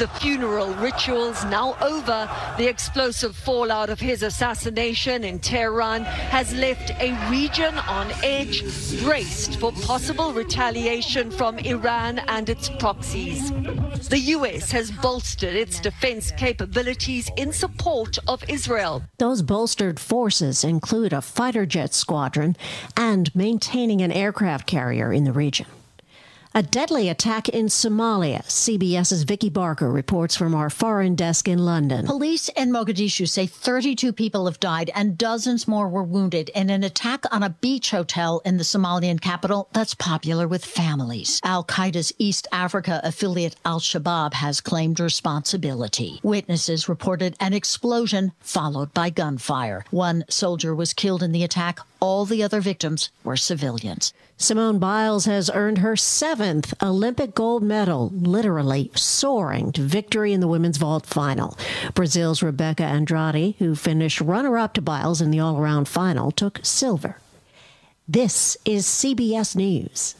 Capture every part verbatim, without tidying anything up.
The funeral rituals now over. The explosive fallout of his assassination in Tehran has left a region on edge, braced for possible retaliation from Iran and its proxies. The U S has bolstered its defense capabilities in support of Israel. Those bolstered forces include a fighter jet squadron and maintaining an aircraft carrier in the region. A deadly attack in Somalia. CBS's Vicky Barker reports from our foreign desk in London. Police in Mogadishu say thirty-two people have died and dozens more were wounded in an attack on a beach hotel in the Somalian capital that's popular with families. Al-Qaeda's East Africa affiliate Al-Shabaab has claimed responsibility. Witnesses reported an explosion followed by gunfire. One soldier was killed in the attack. All the other victims were civilians. Simone Biles has earned her seventh Olympic gold medal, literally soaring to victory in the women's vault final. Brazil's Rebecca Andrade, who finished runner-up to Biles in the all-around final, took silver. This is C B S News.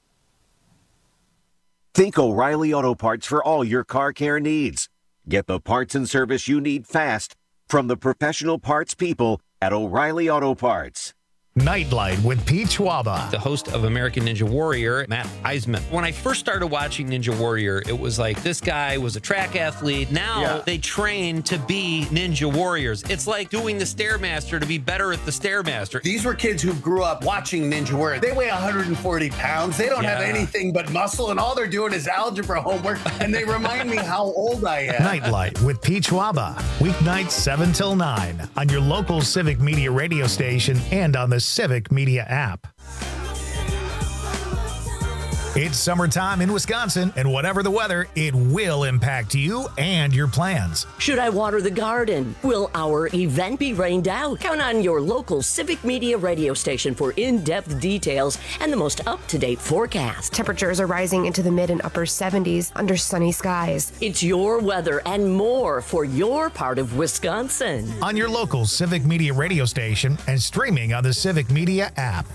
Think O'Reilly Auto Parts for all your car care needs. Get the parts and service you need fast from the professional parts people at O'Reilly Auto Parts. Nightlight with Pete Schwaba. The host of American Ninja Warrior, Matt Eisman. When I first started watching Ninja Warrior, it was like this guy was a track athlete. Now yeah. they train to be Ninja Warriors. It's like doing the Stairmaster to be better at the Stairmaster. These were kids who grew up watching Ninja Warrior. They weigh one hundred forty pounds. They don't yeah. have anything but muscle, and all they're doing is algebra homework, and they remind me how old I am. Nightlight with Pete Schwaba. Weeknights seven till nine on your local Civic Media radio station and on the Civic Media app. It's summertime in Wisconsin, and whatever the weather, it will impact you and your plans. Should I water the garden? Will our event be rained out? Count on your local Civic Media radio station for in-depth details and the most up-to-date forecast. Temperatures are rising into the mid and upper seventies under sunny skies. It's your weather and more for your part of Wisconsin. On your local Civic Media radio station and streaming on the Civic Media app.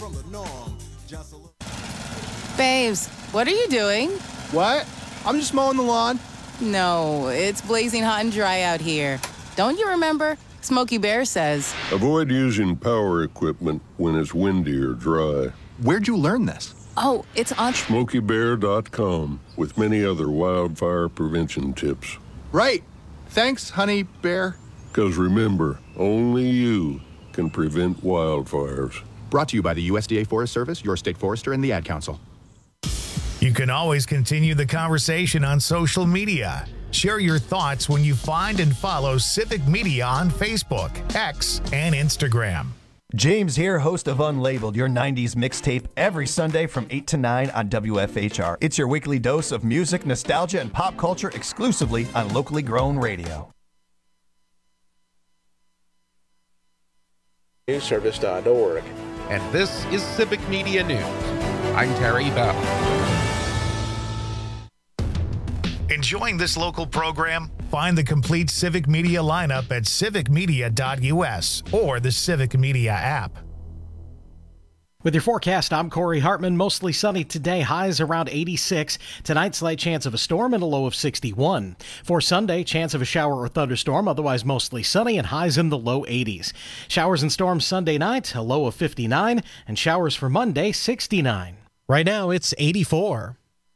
Babes, what are you doing? What? I'm just mowing the lawn. No, it's blazing hot and dry out here. Don't you remember? Smokey Bear says. Avoid using power equipment when it's windy or dry. Where'd you learn this? Oh, it's on smokey bear dot com with many other wildfire prevention tips. Right. Thanks, honey bear. Because remember, only you can prevent wildfires. Brought to you by the U S D A Forest Service, your state forester, and the Ad Council. You can always continue the conversation on social media. Share your thoughts when you find and follow Civic Media on Facebook, X, and Instagram. James here, host of Unlabeled, your nineties mixtape, every Sunday from eight to nine on W F H R. It's your weekly dose of music, nostalgia, and pop culture exclusively on locally grown radio. news service dot org. And this is Civic Media News. I'm Terry Bell. Enjoying this local program? Find the complete Civic Media lineup at civic media dot u s or the Civic Media app. With your forecast, I'm Corey Hartman. Mostly sunny today, highs around eighty-six. Tonight, slight chance of a storm and a low of sixty-one. For Sunday, chance of a shower or thunderstorm, otherwise mostly sunny and highs in the low eighties. Showers and storms Sunday night, a low of fifty-nine, and showers for Monday, sixty-nine. Right now, it's eighty-four.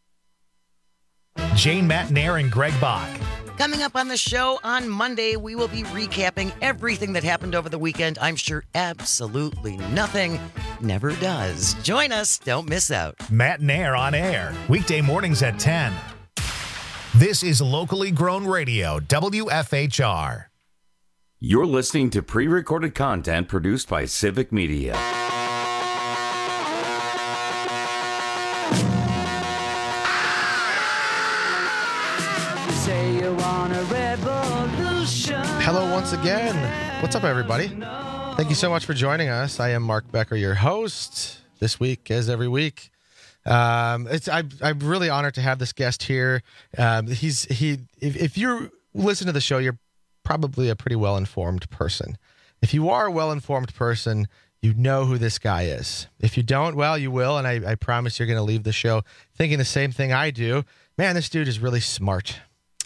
Jane Matnair and Greg Bach. Coming up on the show on Monday, we will be recapping everything that happened over the weekend. I'm sure absolutely nothing never does. Join us. Don't miss out. Matnair on air, weekday mornings at ten. This is locally grown radio, W F H R. You're listening to pre-recorded content produced by Civic Media. Hello once again. What's up, everybody? Thank you so much for joining us. I am Mark Becker, your host, this week, as every week. Um, it's I, I'm really honored to have this guest here. Um, he's he. If, if you listen to the show, you're probably a pretty well-informed person. If you are a well-informed person, you know who this guy is. If you don't, well, you will, and I, I promise you're going to leave the show thinking the same thing I do. Man, this dude is really smart.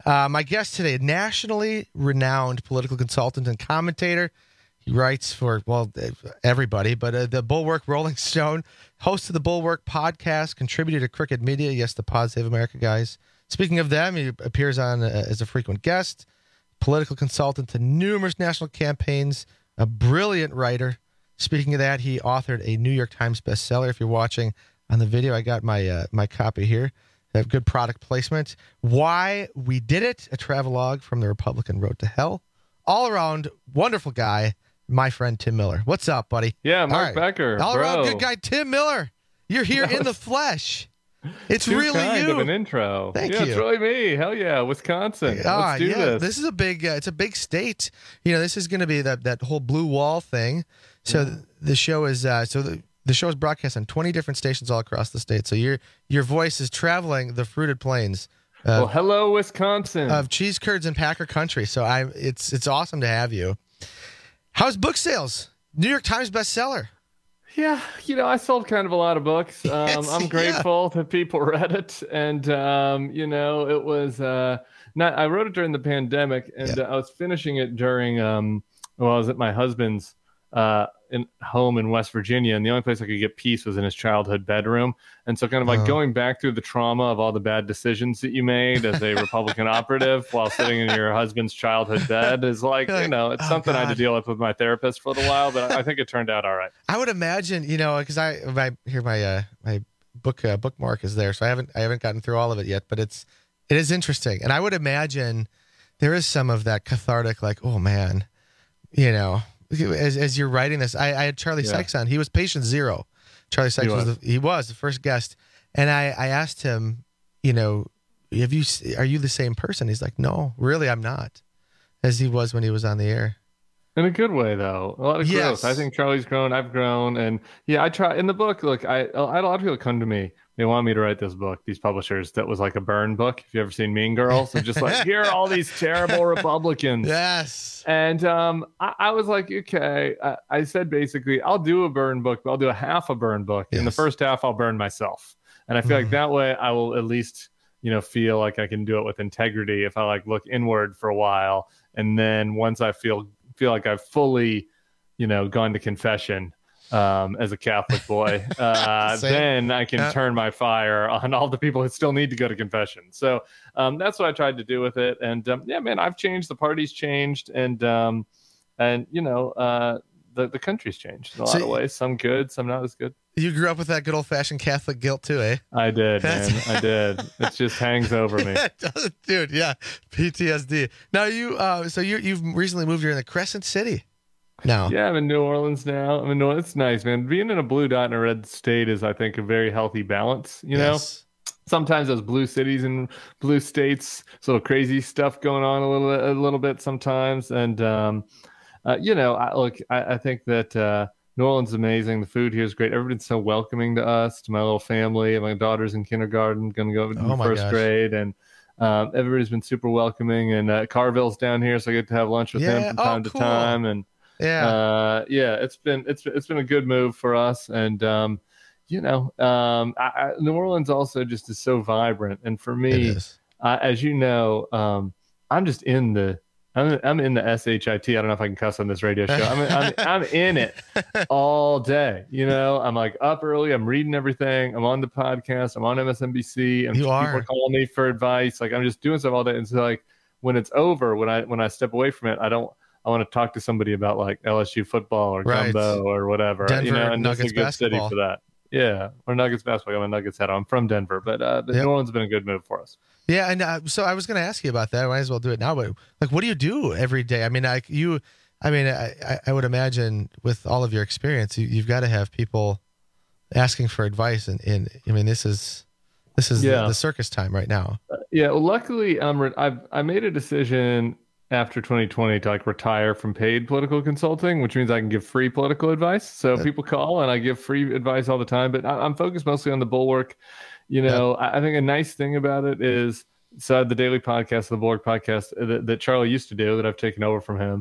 Uh, my guest today, nationally renowned political consultant and commentator. He writes for, well, everybody, but uh, the Bulwark Rolling Stone, host of the Bulwark podcast, contributor to Crooked Media, yes, the Pod Save America guys. Speaking of them, he appears on uh, as a frequent guest, political consultant to numerous national campaigns, a brilliant writer. Speaking of that, he authored a New York Times bestseller. If you're watching on the video, I got my uh, my copy here. I have good product placement. Why We Did It, a travelogue from the Republican Road to Hell. All around, wonderful guy. My friend Tim Miller. What's up, buddy? Yeah, Mark right. Becker. All bro. around good guy, Tim Miller. You're here in the flesh. It's Too really kind you. Of an intro. Thank yeah, you. It's really me. Hell yeah, Wisconsin. Ah, Let's do yeah. this. This is a big. Uh, it's a big state. You know, this is going to be that that whole blue wall thing. So yeah. the show is. Uh, so the the show is broadcast on twenty different stations all across the state. So your your voice is traveling the fruited plains. Uh, well, hello, Wisconsin. Of cheese curds and Packer country. So I, it's it's awesome to have you. How's book sales? New York Times bestseller. Yeah, you know, I sold kind of a lot of books. Um, yes, I'm grateful yeah. that people read it, and um, you know, it was uh, not. I wrote it during the pandemic, and yeah. uh, I was finishing it during. Um, well, I was at my husband's uh, in home in West Virginia, and the only place I could get peace was in his childhood bedroom. And so, kind of like uh-huh. going back through the trauma of all the bad decisions that you made as a Republican operative while sitting in your husband's childhood bed is like, you know, it's oh, something God. I had to deal with with my therapist for a little while, but I think it turned out all right. I would imagine, you know, because I, I hear my uh, my book uh, bookmark is there, so I haven't I haven't gotten through all of it yet, but it's it is interesting, and I would imagine there is some of that cathartic, like, oh man, you know. As as you're writing this, I, I had Charlie yeah. Sykes on. He was patient zero. Charlie Sykes he was, was the, he was the first guest, and I, I asked him, you know, have you are you the same person? He's like, no, really, I'm not, as he was when he was on the air. In a good way, though. A lot of yes. growth. I think Charlie's grown. I've grown, and yeah, I try in the book. Look, I, I had a lot of people come to me. They wanted me to write this book. These publishers that was like a burn book. If you ever seen Mean Girls, and just like here are all these terrible Republicans. Yes. And um, I, I was like, okay. I, I said basically, I'll do a burn book, but I'll do a half a burn book. Yes. In the first half, I'll burn myself, and I feel mm. like that way I will at least, you know, feel like I can do it with integrity. If I like look inward for a while, and then once I feel feel like I've fully, you know, gone to confession. Um, as a Catholic boy, uh, then I can yeah. turn my fire on all the people who still need to go to confession. So um, that's what I tried to do with it. And um, yeah, man, I've changed. The party's changed, and um, and you know, uh, the the country's changed in a lot so, of ways. Some good, some not as good. You grew up with that good old fashioned Catholic guilt too, eh? I did, man. I did. It just hangs over me, dude. Yeah, P T S D. Now you, uh, so you you've recently moved here in the Crescent City. No. Yeah, I'm in New Orleans now. I mean, no, it's nice, man. Being in a blue dot in a red state is, I think, a very healthy balance. You yes. know, sometimes those blue cities and blue states, sort of crazy stuff going on a little, a little bit sometimes. And um, uh, you know, I, look, I, I think that uh, New Orleans is amazing. The food here is great. Everybody's so welcoming to us, to my little family. My daughter's in kindergarten, going to go in oh first gosh. grade, and um, everybody's been super welcoming. And uh, Carville's down here, so I get to have lunch with yeah. him from time oh, to cool. time. And Yeah, uh, yeah, it's been it's it's been a good move for us, and um, you know, um, I, I, New Orleans also just is so vibrant, and for me, I, as you know, um, I'm just in the I'm I'm in the S H I T. I don't know if I can cuss on this radio show. I'm I'm, I'm in it all day. You know, I'm like up early. I'm reading everything. I'm on the podcast. I'm on M S N B C. And you people are. are calling me for advice. Like I'm just doing stuff all day. And so like when it's over, when I when I step away from it, I don't. I want to talk to somebody about like L S U football or right. gumbo or whatever. Denver you know, and Nuggets this is a good basketball. city for that. Yeah, or Nuggets basketball. I'm a Nuggets head. I'm from Denver, but uh, Yep. New Orleans has been a good move for us. Yeah, and uh, so I was going to ask you about that. I might as well do it now. But like, what do you do every day? I mean, like you, I mean, I, I would imagine with all of your experience, you, you've got to have people asking for advice. And, and I mean, this is this is Yeah. the, the circus time right now. Uh, yeah, well, luckily, um, re- I've I made a decision after twenty twenty to like retire from paid political consulting, which means I can give free political advice. So people call and I give free advice all the time, but I, I'm focused mostly on the Bulwark. You know, yeah. I, I think a nice thing about it is, so I had the daily podcast, the Bulwark podcast that, that Charlie used to do that I've taken over from him.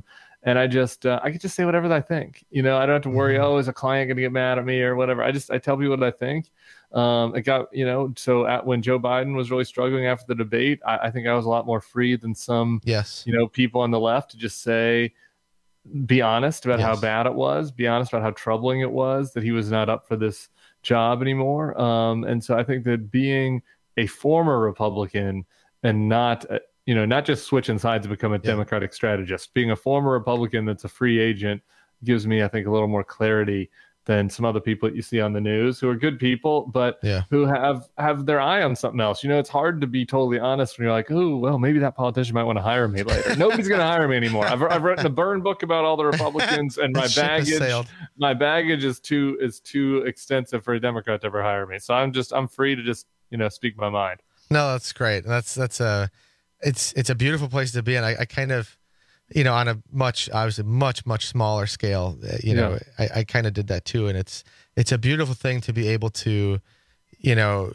And I just, uh, I could just say whatever I think. You know, I don't have to worry, oh, is a client going to get mad at me or whatever. I just, I tell people what I think. Um, it got, you know, so at, when Joe Biden was really struggling after the debate, I, I think I was a lot more free than some, yes, you know, people on the left to just say, be honest about yes. how bad it was, be honest about how troubling it was, that he was not up for this job anymore. Um, and so I think that being a former Republican and not, uh, you know, not just switching sides to become a yeah. Democratic strategist, being a former Republican that's a free agent gives me, I think, a little more clarity than some other people that you see on the news who are good people, but yeah. who have, have their eye on something else. You know, it's hard to be totally honest when you're like, oh, well, maybe that politician might want to hire me later. Nobody's going to hire me anymore. I've, I've written a burn book about all the Republicans, and my baggage, my baggage is too, is too extensive for a Democrat to ever hire me. So I'm just, I'm free to just, you know, speak my mind. No, that's great. That's, that's a, it's, it's a beautiful place to be. And I, I kind of, you know, on a much, obviously much, much smaller scale, you know, yeah. I, I kind of did that too. And it's, it's a beautiful thing to be able to, you know,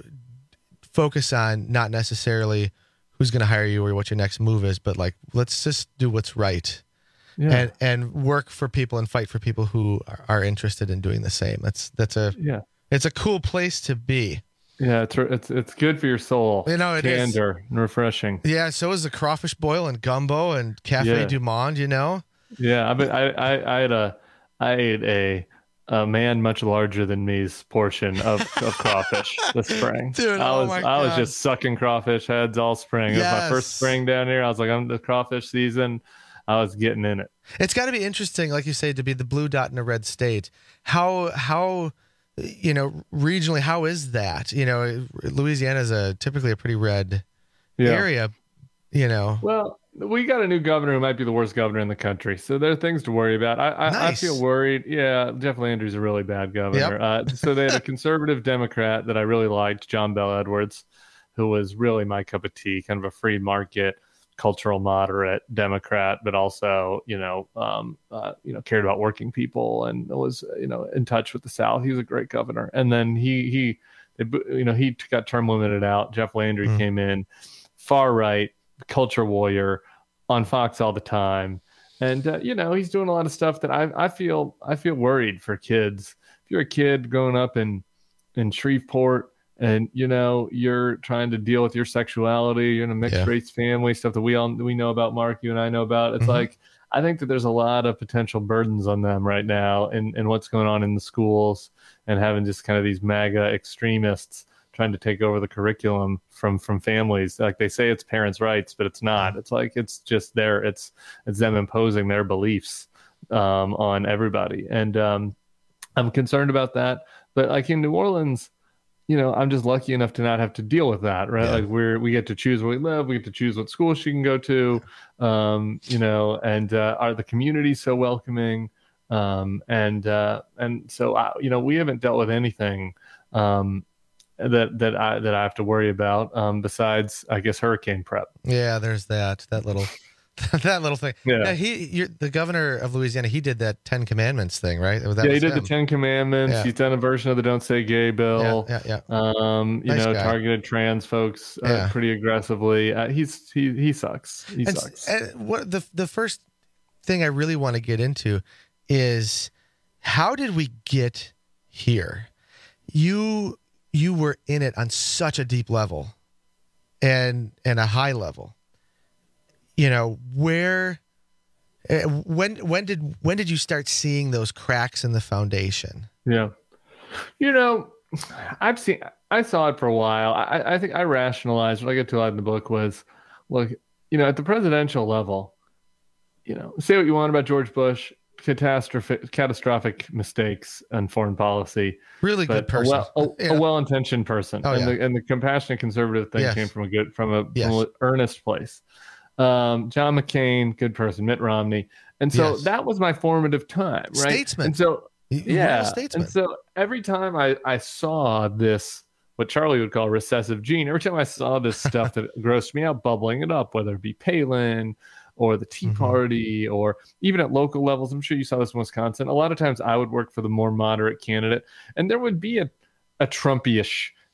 focus on not necessarily who's going to hire you or what your next move is, but like, let's just do what's right yeah. and, and work for people and fight for people who are, are interested in doing the same. That's, that's a, yeah, it's a cool place to be. Yeah, it's it's it's good for your soul. You know, it Candor is. and refreshing. Yeah, so is the crawfish boil and gumbo and Cafe yeah. du Monde. You know. Yeah, I mean, I I, I had a I ate a a man much larger than me's portion of, of crawfish this spring. Dude, I oh was my I God. was just sucking crawfish heads all spring. Yes. It was my first spring down here. I was like, I'm the crawfish season. I was getting in it. It's got to be interesting, like you say, to be the blue dot in a red state. How how. You know, regionally, how is that? You know, Louisiana is a typically a pretty red yeah. area. You know, well, we got a new governor who might be the worst governor in the country, so there are things to worry about. I I, nice. I feel worried. Yeah, Jeff Landry's a really bad governor. Yep. Uh, so they had a conservative Democrat that I really liked, John Bell Edwards, who was really my cup of tea, kind of a free market, cultural moderate Democrat, but also, you know, um, uh, you know, cared about working people and was, you know, in touch with the South. He was a great governor. And then he, he, you know, he got term limited out. Jeff Landry mm. came in, far right, culture warrior, on Fox all the time. And, uh, you know, he's doing a lot of stuff that I, I feel, I feel worried for kids. If you're a kid growing up in, in Shreveport, and, you know, you're trying to deal with your sexuality, you're in a mixed yeah. race family, stuff that we all we know about, Mark, you and I know about. It's mm-hmm. like, I think that there's a lot of potential burdens on them right now and, and what's going on in the schools and having just kind of these MAGA extremists trying to take over the curriculum from from families. Like they say it's parents' rights, but it's not. It's like it's just their, it's it's them imposing their beliefs um, on everybody. And um, I'm concerned about that. But like in New Orleans, you know, I'm just lucky enough to not have to deal with that, right? Yeah. Like we're, we get to choose where we live. We get to choose what school she can go to, um, you know, and uh, are the community so welcoming. Um, and, uh, and so, I, you know, we haven't dealt with anything um, that, that I, that I have to worry about um, besides, I guess, hurricane prep. Yeah, there's that, that little, that little thing. Yeah. Now, he, you're, the governor of Louisiana, he did that Ten Commandments thing, right? That yeah, he did him. the Ten Commandments. Yeah. He's done a version of the Don't Say Gay bill. Yeah, yeah, yeah. Um, you Nice know, guy. targeted trans folks uh, Yeah. pretty aggressively. Uh, he's he he sucks. He and, sucks. And what the the first thing I really want to get into is how did we get here? You you were in it on such a deep level, and and a high level. You know, where, uh, when, when did, when did you start seeing those cracks in the foundation? Yeah. You know, I've seen, I saw it for a while. I, I think I rationalized what I get to a lot in the book was, look, you know, at the presidential level, you know, say what you want about George Bush, catastrophic, catastrophic mistakes on foreign policy. Really good person. A, well, a, Yeah. a well-intentioned person. Oh, and, yeah. the, and the compassionate conservative thing Yes. came from a good, from a, Yes. from an earnest place. Um, John McCain, good person, Mitt Romney. And so Yes. that was my formative time, right? Statesman. And so, You- you were a yeah. statesman. And so every time I, I saw this, what Charlie would call recessive gene, every time I saw this stuff that grossed me out, bubbling it up, whether it be Palin or the Tea Mhm. Party, or even at local levels, I'm sure you saw this in Wisconsin. A lot of times I would work for the more moderate candidate, and there would be a, a Trumpy-ish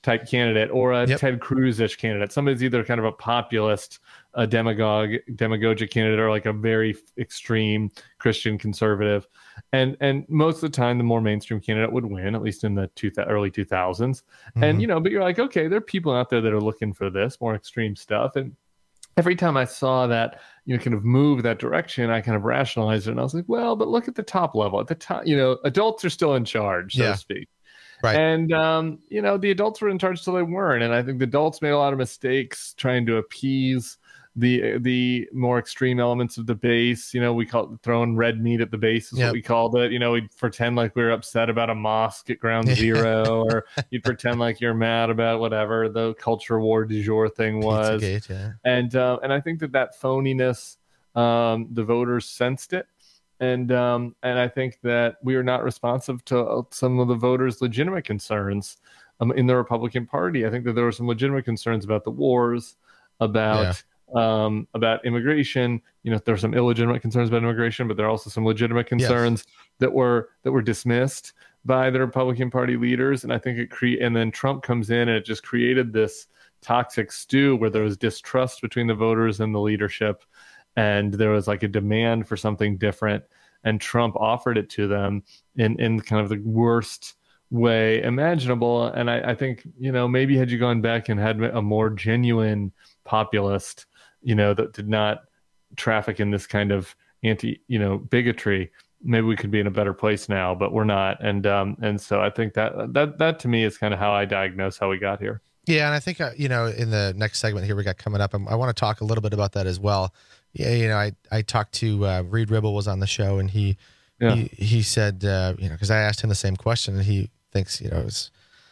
type candidate or a Yep. Ted Cruz-ish candidate. Somebody's either kind of a populist, a demagogue, demagogic candidate, or like a very extreme Christian conservative. And and most of the time, the more mainstream candidate would win, at least in the two, early two thousands. Mm-hmm. And, you know, but you're like, okay, there are people out there that are looking for this more extreme stuff. And every time I saw that, you know, kind of move that direction, I kind of rationalized it. And I was like, well, but look at the top level. At the top, you know, adults are still in charge, so Yeah. to speak. Right. And, um, you know, the adults were in charge till they weren't. And I think the adults made a lot of mistakes trying to appease the the more extreme elements of the base. You know, we call it throwing red meat at the base is Yep. what we called it. You know, we'd pretend like we were upset about a mosque at ground zero, or you'd pretend like you're mad about whatever the culture war du jour thing was. Pizzagate, yeah. And uh, and I think that that phoniness, um, the voters sensed it. And um, and I think that we are not responsive to uh, some of the voters' legitimate concerns um, in the Republican Party. I think that there were some legitimate concerns about the wars, about um, about immigration. You know, there are some illegitimate concerns about immigration, but there are also some legitimate concerns yes. that were that were dismissed by the Republican Party leaders. And I think it cre- and then Trump comes in and it just created this toxic stew where there was distrust between the voters and the leadership. And there was like a demand for something different, and Trump offered it to them in, in kind of the worst way imaginable. And I, I think, you know, maybe had you gone back and had a more genuine populist, you know, that did not traffic in this kind of anti, you know, bigotry, maybe we could be in a better place now, but we're not. And um, and so I think that that that to me is kind of how I diagnose how we got here. Yeah, and I think uh, you know, in the next segment here we got coming up, I, I want to talk a little bit about that as well. Yeah, you know, I, I talked to uh, Reed Ribble was on the show, and he yeah. he, he said, uh, you know, because I asked him the same question, and he thinks, you know, because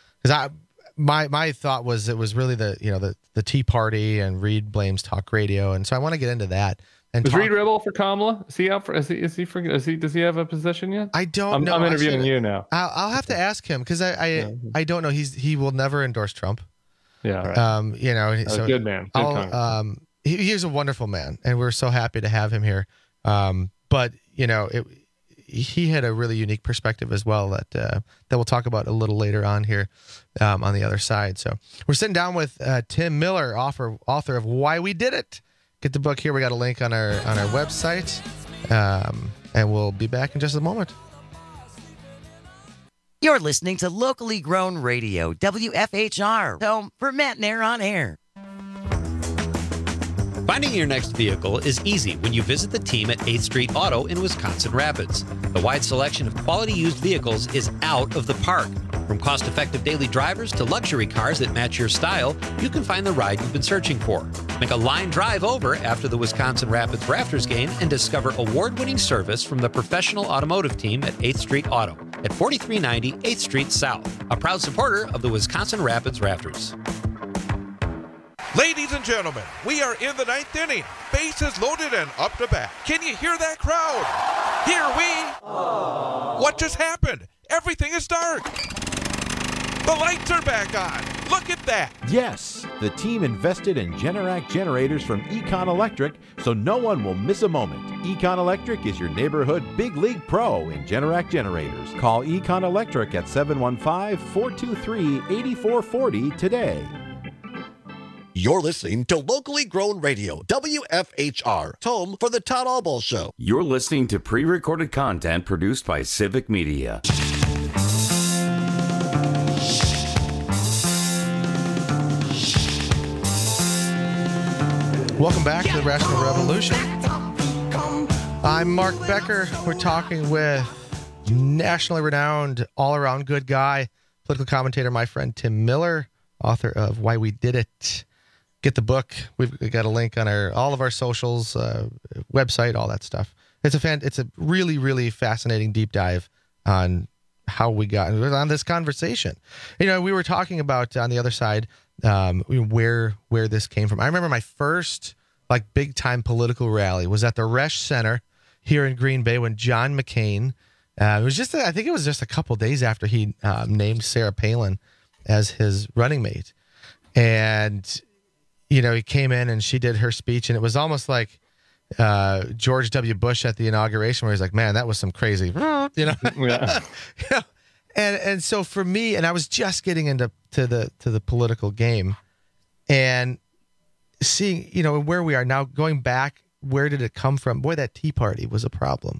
I my my thought was it was really the you know the the Tea Party, and Reed blames talk radio, and so I want to get into that. And is talk- Reed Ribble for Kamala? Is he out for? Is he? Is he for? Is he? Does he have a position yet? I don't I'm, know. I'm interviewing Actually, you now. I'll, I'll have to ask him because I I, yeah. I don't know. He's he will never endorse Trump. Yeah. Right. Um. You know. Uh, so good man. Good I'll, um. He, he's a wonderful man, and we're so happy to have him here. Um. But you know, it, he had a really unique perspective as well that uh, that we'll talk about a little later on here, um, on the other side. So we're sitting down with uh, Tim Miller, author author of Why We Did It. Get the book here. We got a link on our on our website, um, and we'll be back in just a moment. You're listening to locally grown radio, W F H R, home for Matt Nair on air. Finding your next vehicle is easy when you visit the team at eighth Street Auto in Wisconsin Rapids. The wide selection of quality used vehicles is out of the park. From cost-effective daily drivers to luxury cars that match your style, you can find the ride you've been searching for. Make a line drive over after the Wisconsin Rapids Rafters game and discover award-winning service from the professional automotive team at eighth Street Auto at forty-three ninety eighth Street South, a proud supporter of the Wisconsin Rapids Rafters. Ladies and gentlemen, we are in the ninth inning. Bases loaded and up to bat. Can you hear that crowd? Here we... Aww. What just happened? Everything is dark. The lights are back on. Look at that. Yes, the team invested in Generac generators from Econ Electric, so no one will miss a moment. Econ Electric is your neighborhood big league pro in Generac generators. Call Econ Electric at seven one five, four two three, eight four four zero today. You're listening to locally grown radio, W F H R, home for the Todd Albaugh Show. You're listening to pre-recorded content produced by Civic Media. Welcome back to the Rational Revolution. I'm Mark Becker. We're talking with nationally renowned, all-around good guy, political commentator, my friend Tim Miller, author of Why We Did It. Get the book. We've got a link on our all of our socials, uh, website, all that stuff. It's a fan. It's a really, really fascinating deep dive on how we got on this conversation. You know, we were talking about on the other side um, where where this came from. I remember my first like big time political rally was at the Resch Center here in Green Bay when John McCain. Uh, it was just I think it was just a couple days after he um, named Sarah Palin as his running mate, and you know, he came in and she did her speech, and it was almost like uh, George W. Bush at the inauguration, where he's like, "Man, that was some crazy," you know. Yeah. you know? And and so for me, and I was just getting into to the to the political game, and seeing, you know, where we are now, going back, where did it come from? Boy, that Tea Party was a problem.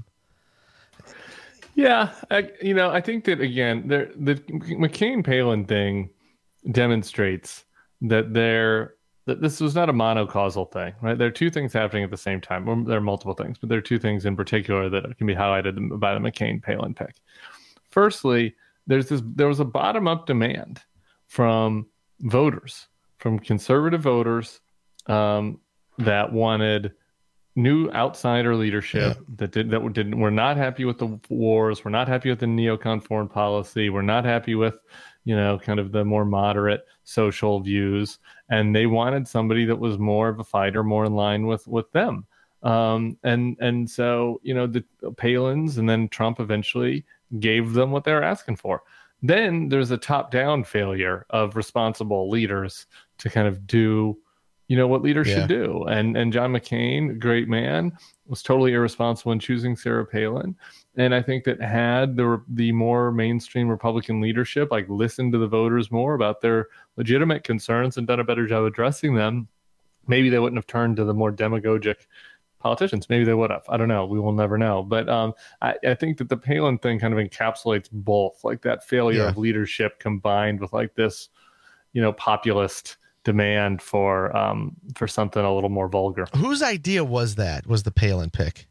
Yeah, I, you know, I think that again, there the McCain-Palin thing demonstrates that there that this was not a monocausal thing, right? There are two things happening at the same time. Well, there are multiple things, but there are two things in particular that can be highlighted by the McCain-Palin pick. Firstly, there's this there was a bottom-up demand from voters, from conservative voters, um, that wanted new outsider leadership, yeah. that did that didn't were not happy with the wars, were not happy with the neocon foreign policy, were not happy with, you know, kind of the more moderate social views, and they wanted somebody that was more of a fighter, more in line with with them. Um, and and so, you know, the Palins and then Trump eventually gave them what they were asking for. Then there's a top-down failure of responsible leaders to kind of do, you know, what leaders yeah. should do. And and John McCain, great man, was totally irresponsible in choosing Sarah Palin. And I think that had the the more mainstream Republican leadership like listened to the voters more about their legitimate concerns and done a better job addressing them, maybe they wouldn't have turned to the more demagogic politicians. Maybe they would have. I don't know. We will never know. But um, I, I think that the Palin thing kind of encapsulates both, like that failure yeah. of leadership combined with like this, you know, populist demand for um for something a little more vulgar. Whose idea was that? Was the Palin pick?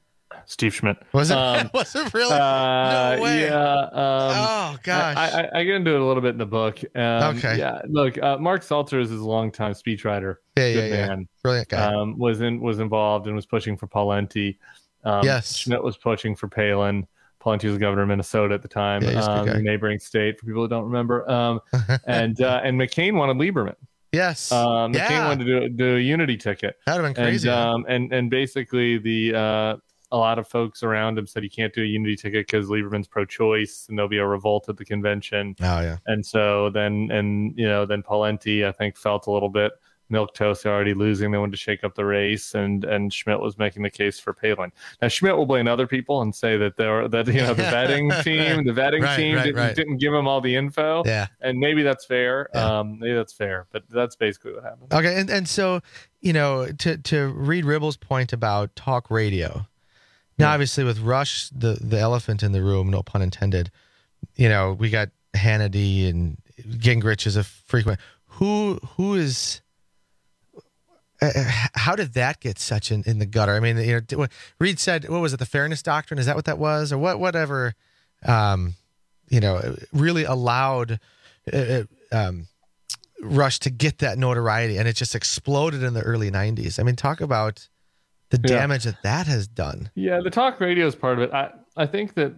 Steve Schmidt. Was it? Um, was it really? Uh, no way. Yeah. Um, oh gosh. I, I, I get into it a little bit in the book. Um, okay. Yeah. Look, uh, Mark Salter is his longtime speechwriter. Yeah, Good yeah, man. yeah. Brilliant guy. Um, was in was involved and was pushing for Pawlenty. Um, yes. Schmidt was pushing for Palin. Pawlenty was the governor of Minnesota at the time, yeah, um, a neighboring state for people who don't remember. Um, and uh, and McCain wanted Lieberman. Yes. Um, McCain yeah. wanted to do, do a unity ticket. That would have been crazy. And, um, and, and basically the uh, a lot of folks around him said he can't do a unity ticket because Lieberman's pro-choice and there'll be a revolt at the convention. Oh yeah. And so then, and you know, then Pawlenty, I think, felt a little bit milquetoast, already losing. They wanted to shake up the race, and and Schmidt was making the case for Palin. Now Schmidt will blame other people and say that there that you know the vetting team, the vetting right, team right, didn't, right. didn't give him all the info. Yeah. And maybe that's fair. Yeah. Um, maybe that's fair, but that's basically what happened. Okay, and and so, you know, to to read Ribble's point about talk radio. Now, yeah. obviously, with Rush, the the elephant in the room, no pun intended. You know, we got Hannity and Gingrich is a frequent. Who who is. Uh, how did that get such in, in the gutter? I mean, you know, Reed said, what was it, the fairness doctrine? Is that what that was? Or what, whatever, um, you know, really allowed uh, um, Rush to get that notoriety, and it just exploded in the early nineties. I mean, talk about the damage yeah. that that has done. Yeah, the talk radio is part of it. I, I think that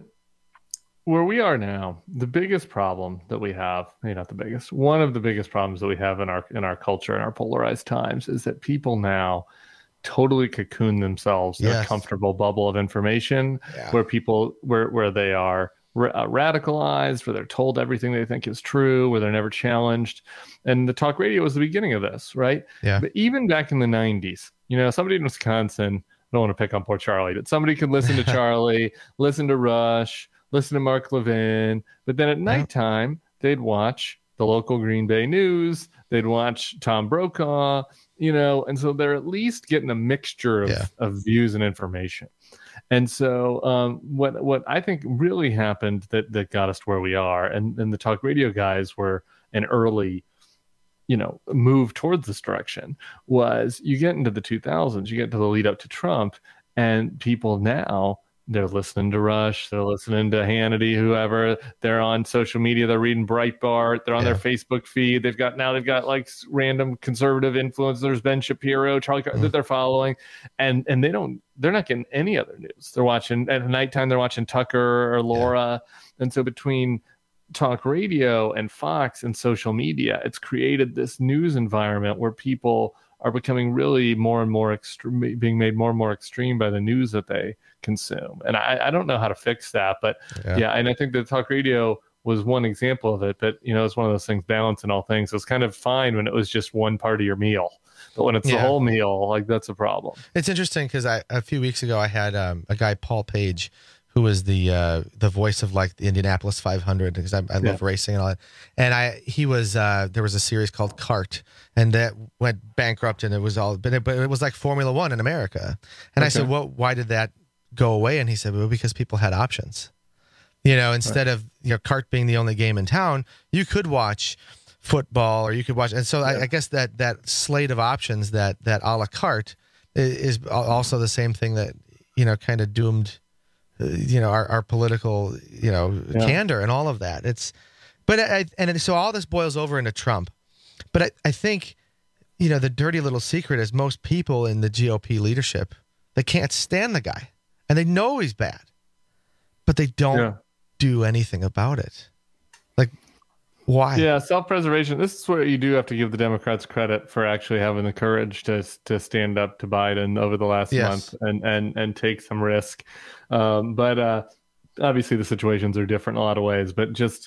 where we are now, the biggest problem that we have, maybe not the biggest, one of the biggest problems that we have in our in our culture, in our polarized times, is that people now totally cocoon themselves in yes. a comfortable bubble of information yeah. where people where where they are ra- uh, radicalized, where they're told everything they think is true, where they're never challenged. And the talk radio was the beginning of this, right? Yeah. But even back in the nineties, you know, somebody in Wisconsin, I don't want to pick on poor Charlie, but somebody could listen to Charlie, listen to Rush, listen to Mark Levin, but then at nighttime, they'd watch the local Green Bay News, they'd watch Tom Brokaw, you know, and so they're at least getting a mixture of, yeah. of views and information. And so um, what what I think really happened that that got us to where we are, and, and the talk radio guys were an early, you know, move towards this direction, was you get into the two thousands, you get to the lead up to Trump, and people now, they're listening to Rush, they're listening to Hannity, whoever. They're on social media, they're reading Breitbart, they're on yeah. their Facebook feed. They've got now they've got like random conservative influencers, Ben Shapiro, Charlie Car- mm. that they're following, and and they don't they're not getting any other news. They're watching at nighttime, they're watching Tucker or Laura, yeah. and so between talk radio and Fox and social media, it's created this news environment where people are becoming really more and more extreme, being made more and more extreme by the news that they consume. And I, I don't know how to fix that, but yeah. yeah. And I think that talk radio was one example of it, but you know, it's one of those things, balance in all things. It's kind of fine when it was just one part of your meal, but when it's yeah. the whole meal, like that's a problem. It's interesting because I, a few weeks ago, I had um, a guy, Paul Page, who was the uh, the voice of like the Indianapolis five hundred, because I, I love Yeah. racing and all that. And I he was uh, there was a series called Kart, and that went bankrupt, and it was all but it, but it was like Formula One in America. And I Okay. said, well, why did that go away? And he said, well, because people had options. You know, instead of you know Kart being the only game in town, you could watch football or you could watch, and so I, I guess that that slate of options, that that a la carte, is, is also the same thing that you know kind of doomed. You know our, our political, you know, Yeah. candor and all of that. It's, but I and so all this boils over into Trump. But I, I think, you know, the dirty little secret is most people in the G O P leadership, they can't stand the guy, and they know he's bad, but they don't Yeah. do anything about it. Like, why? Yeah, self-preservation. This is where you do have to give the Democrats credit for actually having the courage to to stand up to Biden over the last Yes. month and and and take some risk. Um, but uh, obviously, the situations are different in a lot of ways. But just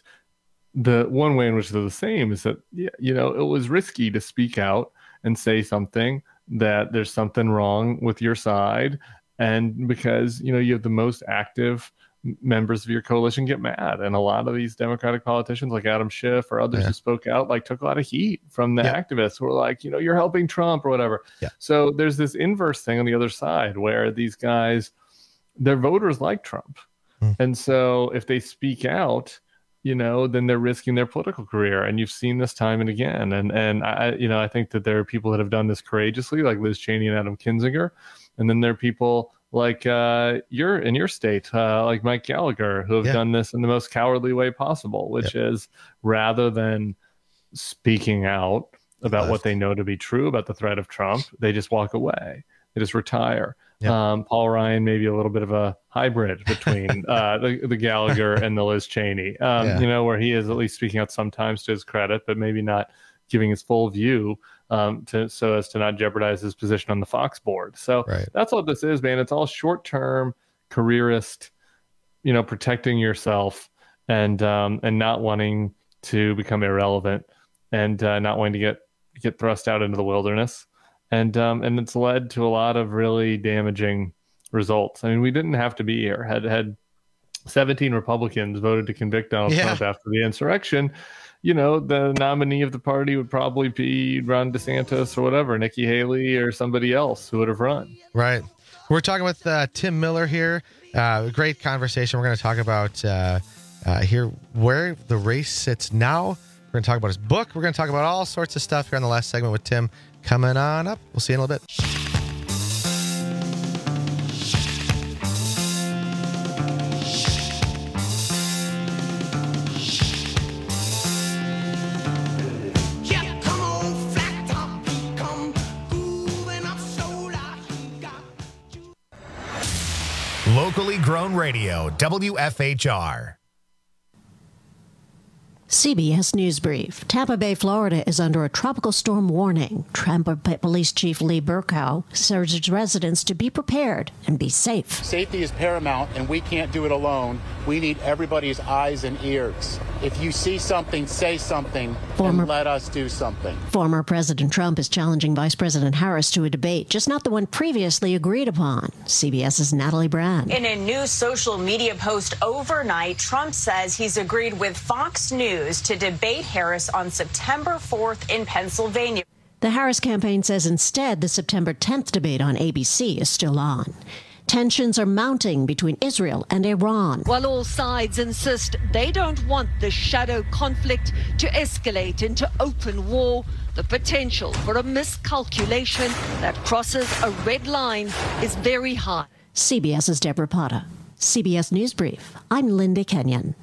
the one way in which they're the same is that yeah, you know, it was risky to speak out and say something that there's something wrong with your side, and because you know you have the most active members of your coalition get mad, and a lot of these Democratic politicians like Adam Schiff or others Yeah. who spoke out like took a lot of heat from the Yeah. activists who were like, you know, you're helping Trump or whatever. Yeah. So there's this inverse thing on the other side where these guys, their voters like Trump, Mm. and so if they speak out, you know, then they're risking their political career, and you've seen this time and again. And and I, you know, I think that there are people that have done this courageously, like Liz Cheney and Adam Kinzinger, and then there are people like uh, you're in your state, uh, like Mike Gallagher, who have Yeah. done this in the most cowardly way possible, which is rather than speaking out about Left. what they know to be true about the threat of Trump, they just walk away. They just retire. Yeah. Um, Paul Ryan may be a little bit of a hybrid between uh, the, the Gallagher and the Liz Cheney, um, Yeah. you know, where he is at least speaking out sometimes to his credit, but maybe not giving his full view um, to so as to not jeopardize his position on the Fox board. So Right. that's what this is, man. It's all short-term, careerist, you know, protecting yourself and um, and not wanting to become irrelevant and uh, not wanting to get get thrust out into the wilderness. And um, and it's led to a lot of really damaging results. I mean, we didn't have to be here. Had had seventeen Republicans voted to convict Donald Yeah. Trump after the insurrection, you know, the nominee of the party would probably be Ron DeSantis or whatever, Nikki Haley or somebody else who would have run. Right. We're talking with uh, Tim Miller here. Uh, great conversation. We're going to talk about uh, uh, here where the race sits now. We're going to talk about his book. We're going to talk about all sorts of stuff here on the last segment with Tim. Coming on up. We'll see you in a little bit. Locally grown radio, W F H R. C B S News Brief. Tampa Bay, Florida is under a tropical storm warning. Tampa Bay Police Chief Lee Burkow urges residents to be prepared and be safe. Safety is paramount, and we can't do it alone. We need everybody's eyes and ears. If you see something, say something, Former- and let us do something. Former President Trump is challenging Vice President Harris to a debate, just not the one previously agreed upon. CBS's Natalie Brand. In a new social media post overnight, Trump says he's agreed with Fox News to debate Harris on September fourth in Pennsylvania. The Harris campaign says instead the September tenth debate on A B C is still on. Tensions are mounting between Israel and Iran. While all sides insist they don't want the shadow conflict to escalate into open war, the potential for a miscalculation that crosses a red line is very high. CBS's Deborah Potter. C B S News Brief. I'm Linda Kenyon.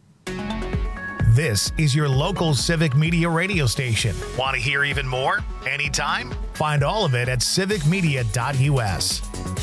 This is your local civic media radio station. Want to hear even more? Anytime? Find all of it at civic media dot U S.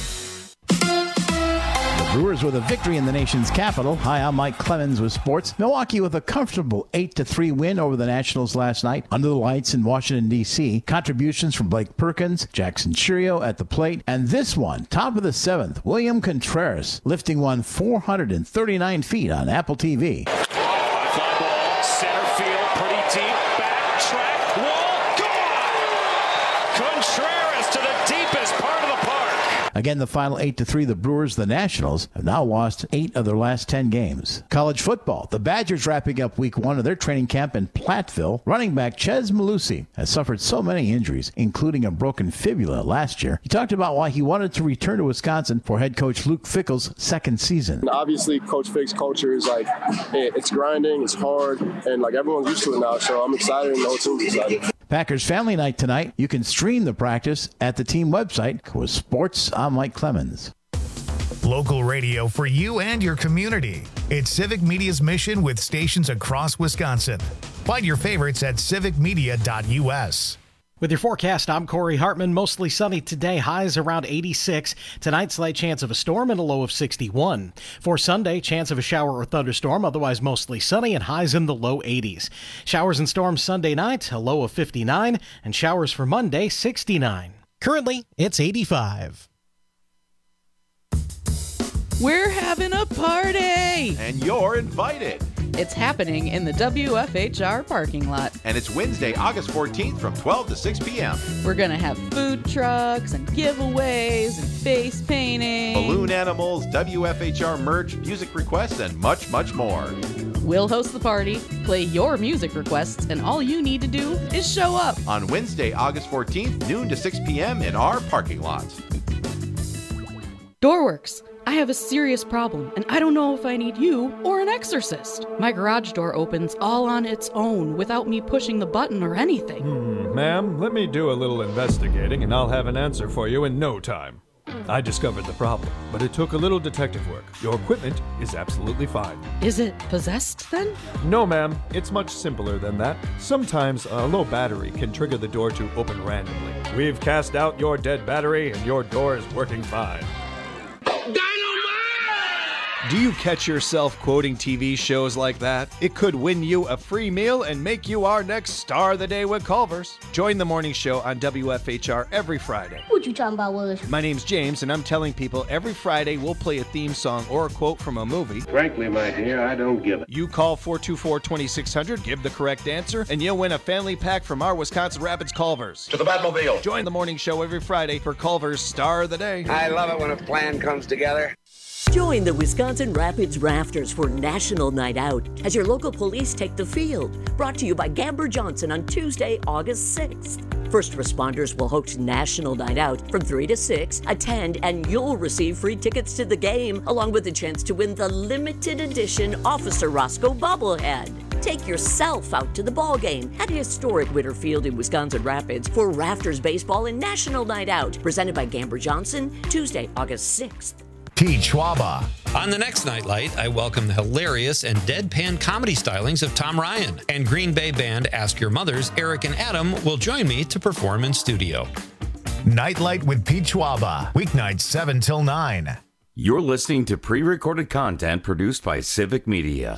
The Brewers with a victory in the nation's capital. Hi, I'm Mike Clemens with sports. Milwaukee with a comfortable eight to three win over the Nationals last night under the lights in Washington, D C Contributions from Blake Perkins, Jackson Churio at the plate, and this one, top of the seventh, William Contreras, lifting one four hundred thirty-nine feet on Apple T V. Fly ball, center field, pretty deep, back, track, wall, gone! Contreras to the deepest part of the park. Again, the final eight to three, the Brewers, the Nationals, have now lost eight of their last ten games. College football, the Badgers wrapping up week one of their training camp in Platteville. Running back Chez Malusi has suffered so many injuries, including a broken fibula last year. He talked about why he wanted to return to Wisconsin for head coach Luke Fickell's second season. Obviously, Coach Fick's culture is like, it's grinding, it's hard, and like everyone's used to it now, so I'm excited and the whole team's excited. Packers Family Night tonight. You can stream the practice at the team website. With sports, I'm Mike Clemens. Local radio for you and your community. It's Civic Media's mission with stations across Wisconsin. Find your favorites at civic media dot u s. With your forecast, I'm Corey Hartman. Mostly sunny today, highs around eighty-six. Tonight, slight chance of a storm and a low of sixty-one. For Sunday, chance of a shower or thunderstorm, otherwise mostly sunny and highs in the low eighties. Showers and storms Sunday night, a low of fifty-nine, and showers for Monday, sixty-nine. Currently, it's eighty-five. We're having a party! And you're invited. It's happening in the W F H R parking lot. And it's Wednesday, August fourteenth from twelve to six p.m. We're going to have food trucks and giveaways and face painting. Balloon animals, W F H R merch, music requests, and much, much more. We'll host the party, play your music requests, and all you need to do is show up. On Wednesday, August fourteenth, noon to six p.m. in our parking lot. Doorworks. I have a serious problem, and I don't know if I need you or an exorcist. My garage door opens all on its own without me pushing the button or anything. Hmm, ma'am, let me do a little investigating, and I'll have an answer for you in no time. I discovered the problem, but it took a little detective work. Your equipment is absolutely fine. Is it possessed, then? No, ma'am. It's much simpler than that. Sometimes a low battery can trigger the door to open randomly. We've cast out your dead battery, and your door is working fine. Do you catch yourself quoting T V shows like that? It could win you a free meal and make you our next star of the day with Culver's. Join the morning show on W F H R every Friday. What you talking about, Willis? My name's James, and I'm telling people every Friday we'll play a theme song or a quote from a movie. Frankly, my dear, I don't give it. You call four two four, two six zero zero, give the correct answer, and you'll win a family pack from our Wisconsin Rapids Culver's. To the Batmobile. Join the morning show every Friday for Culver's Star of the Day. I love it when a plan comes together. Join the Wisconsin Rapids Rafters for National Night Out as your local police take the field. Brought to you by Gamber Johnson on Tuesday, August sixth. First responders will host National Night Out from three to six. Attend and you'll receive free tickets to the game, along with a chance to win the limited edition Officer Roscoe bobblehead. Take yourself out to the ball game at historic Witter Field in Wisconsin Rapids for Rafters Baseball and National Night Out, presented by Gamber Johnson, Tuesday, August sixth. Teach Schwaba. On the next Nightlight, I welcome the hilarious and deadpan comedy stylings of Tom Ryan. And Green Bay band Ask Your Mothers, Eric and Adam, will join me to perform in studio. Nightlight with Pete Schwaba. Weeknights seven till nine. You're listening to pre-recorded content produced by Civic Media.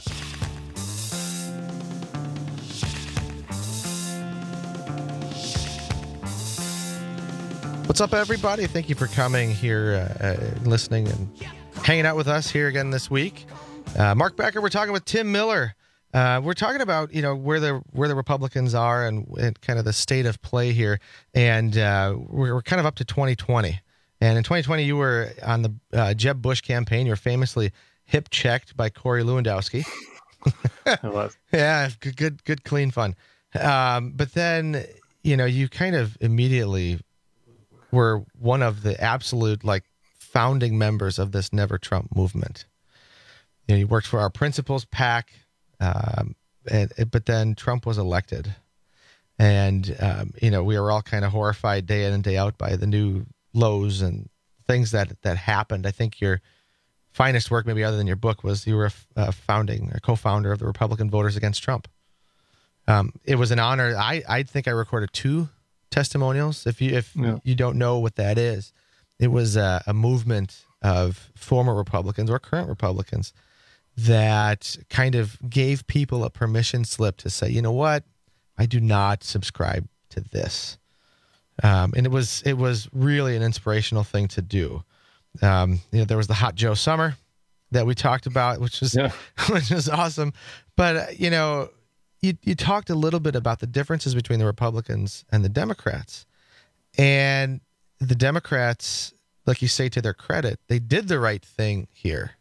What's up, everybody? Thank you for coming here, uh, uh, listening, and hanging out with us here again this week. Uh, Mark Becker, we're talking with Tim Miller. Uh, we're talking about, you know, where the where the Republicans are and, and kind of the state of play here. And uh, we're, we're kind of up to twenty twenty. And in twenty twenty, you were on the uh, Jeb Bush campaign. You were famously hip-checked by Corey Lewandowski. Yeah, good, good, good, clean fun. Um, but then, you know, you kind of immediately were one of the absolute, like, founding members of this Never Trump movement. You know, you worked for our Principles PAC, um, and, but then Trump was elected. And, um, you know, we were all kind of horrified day in and day out by the new lows and things that, that happened. I think your finest work, maybe other than your book, was you were a, a founding, a co-founder of the Republican Voters Against Trump. Um, it was an honor. I, I think I recorded two testimonials. If you if yeah. you don't know what that is, it was a, a movement of former Republicans or current Republicans that kind of gave people a permission slip to say, you know what, I do not subscribe to this. Um, and it was it was really an inspirational thing to do. Um, you know, there was the Hot Joe Summer that we talked about, which was yeah. which was awesome. But uh, you know, you you talked a little bit about the differences between the Republicans and the Democrats, and the Democrats like you say, to their credit, they did the right thing here.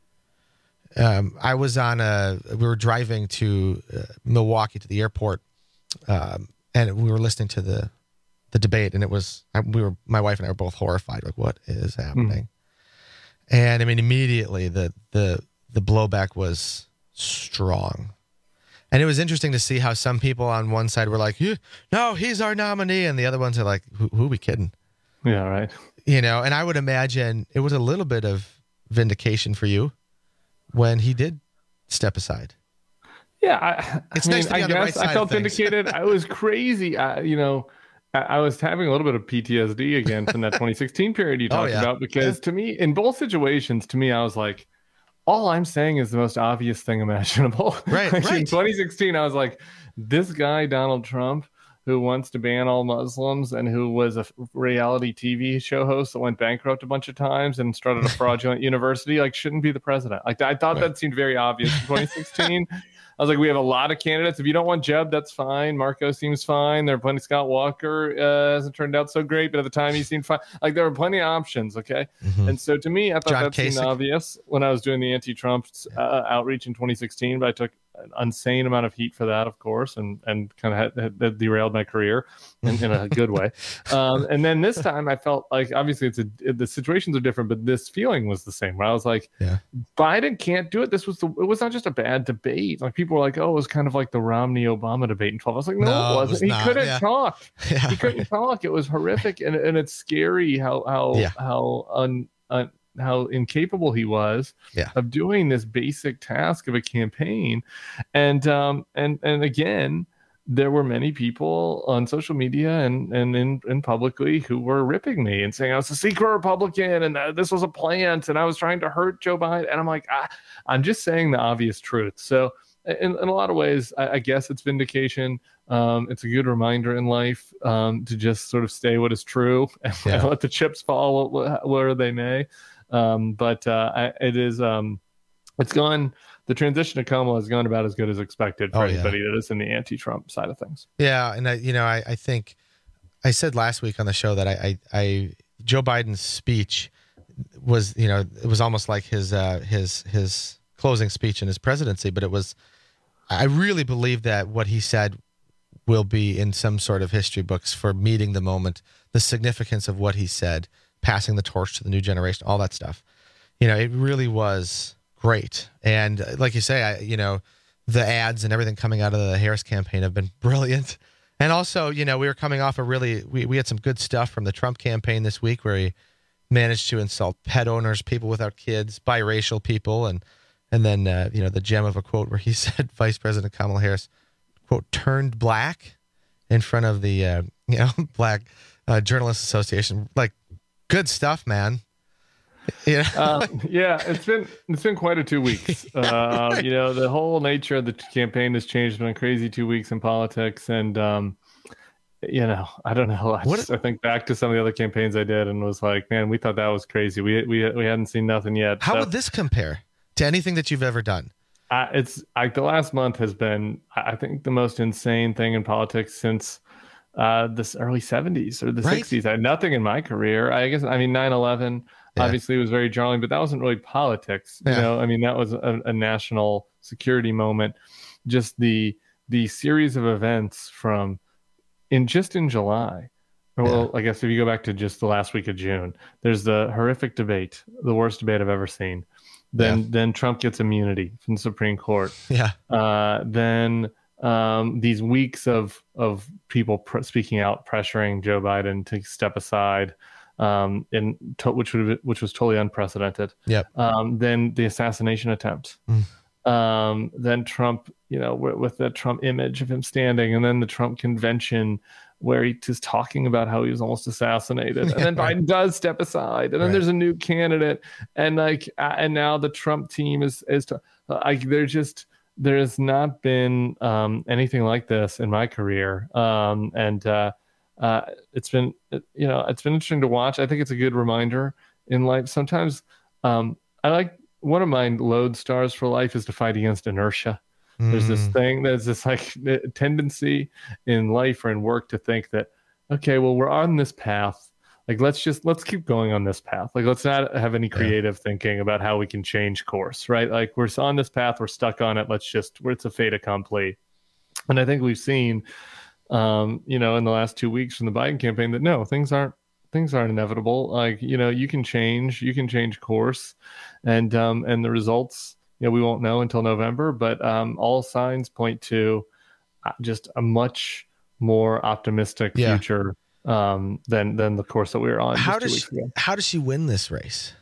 Um, I was on a, we were driving to uh, Milwaukee to the airport, um, and we were listening to the, the debate, and it was, I, we were, my wife and I were both horrified. Like, what is happening? Mm. And I mean, immediately the, the, the blowback was strong. And it was interesting to see how some people on one side were like, no, he's our nominee. And the other ones are like, who, who are we kidding? Yeah, right. You know, and I would imagine it was a little bit of vindication for you when he did step aside. Yeah. I, it's I nice mean, to be I on the right guess side I felt of things. vindicated. I was crazy. I, you know, I, I was having a little bit of P T S D again from that twenty sixteen period you talked oh, yeah. about, because yeah. to me, in both situations, to me, I was like, all I'm saying is the most obvious thing imaginable. Right, like right. In twenty sixteen, I was like, this guy, Donald Trump, who wants to ban all Muslims and who was a reality T V show host that went bankrupt a bunch of times and started a fraudulent university, like, shouldn't be the president. Like, I thought right. that seemed very obvious in twenty sixteen. I was like, we have a lot of candidates. If you don't want Jeb, that's fine. Marco seems fine. There are plenty. Scott Walker uh, hasn't turned out so great, but at the time he seemed fine. Like, there were plenty of options, okay? Mm-hmm. And so to me, I thought John that Kasich. seemed obvious when I was doing the anti-Trump uh, outreach in twenty sixteen, but I took an insane amount of heat for that, of course, and and kind of had, had derailed my career in, in a good way. Um, and then this time I felt like, obviously it's a, it, the situations are different, but this feeling was the same, where I was like, yeah. Biden can't do it. This was the, it was not just a bad debate. Like, people were like, oh, it was kind of like the Romney-Obama debate in twelve. I was like, no, no it wasn't. It was he not. couldn't yeah. talk. Yeah, he couldn't right. talk. It was horrific. And, and it's scary how, how, yeah. how, un, un, how incapable he was yeah. of doing this basic task of a campaign. And, um, and, and again, there were many people on social media and, and in, in publicly who were ripping me and saying I was a secret Republican and uh, this was a plant and I was trying to hurt Joe Biden. And I'm like, ah, I'm just saying the obvious truth. So in, in a lot of ways, I, I guess it's vindication. Um, it's a good reminder in life um, to just sort of stay what is true and yeah. let the chips fall where they may. Um, but uh, I, it is, um, it's gone. The transition to Kamala has gone about as good as expected for oh, anybody yeah. that is in the anti-Trump side of things. Yeah, and I, you know, I, I think I said last week on the show that I, I, I, Joe Biden's speech was, you know, it was almost like his, uh, his, his closing speech in his presidency, but it was, I really believe that what he said will be in some sort of history books for meeting the moment, the significance of what he said, passing the torch to the new generation, all that stuff. You know, it really was great. And like you say, I, you know, the ads and everything coming out of the Harris campaign have been brilliant. And also, you know, we were coming off a really, we, we had some good stuff from the Trump campaign this week where he managed to insult pet owners, people without kids, biracial people. And, and then, uh, you know, the gem of a quote where he said Vice President Kamala Harris, quote, turned black in front of the, uh, you know, Black uh, Journalists Association. Like, good stuff, man. Yeah, uh, yeah. It's been it's been quite a two weeks. yeah, uh, right. You know, the whole nature of the campaign has changed. It's been a crazy two weeks in politics, and um, you know, I don't know. I, just, I think back to some of the other campaigns I did, and was like, man, we thought that was crazy. We we we hadn't seen nothing yet. How so, would this compare to anything that you've ever done? Uh, it's like the last month has been, I think, the most insane thing in politics since uh, this early seventies or the right. sixties. I had nothing in my career. I guess, I mean, nine eleven yeah. obviously was very jarring, but that wasn't really politics. Yeah. You know, I mean, that was a, a national security moment. Just the the series of events from in just in July. Well, yeah. I guess if you go back to just the last week of June, there's the horrific debate, the worst debate I've ever seen. Then yeah. then Trump gets immunity from the Supreme Court. Yeah. Uh, then um, these weeks of of people pr- speaking out, pressuring Joe Biden to step aside, um, in to- which would which was totally unprecedented. Yep. Um, then the assassination attempt. Mm. Um, then Trump, you know, w- with the Trump image of him standing, and then the Trump convention, where he was talking about how he was almost assassinated, and then Biden does step aside, and then right. there's a new candidate, and like, uh, and now the Trump team is is to, like, there's just there's not been um, anything like this in my career, um, and uh, uh, it's been you know it's been interesting to watch. I think it's a good reminder in life. Sometimes um, I like one of my lodestars for life is to fight against inertia. There's this thing, there's this like tendency in life or in work to think that, okay, well, we're on this path. like let's just let's keep going on this path. Like let's not have any creative yeah. thinking about how we can change course, right? Like we're on this path, we're stuck on it. Let's just it's a fait accompli. And I think we've seen, um, you know, in the last two weeks from the Biden campaign that no, things aren't things aren't inevitable. Like you know, you can change, you can change course, and um, and the results, you know, we won't know until November. But um, all signs point to just a much more optimistic yeah. future. Um, than than the course that we were on. How just does she, how does she win this race?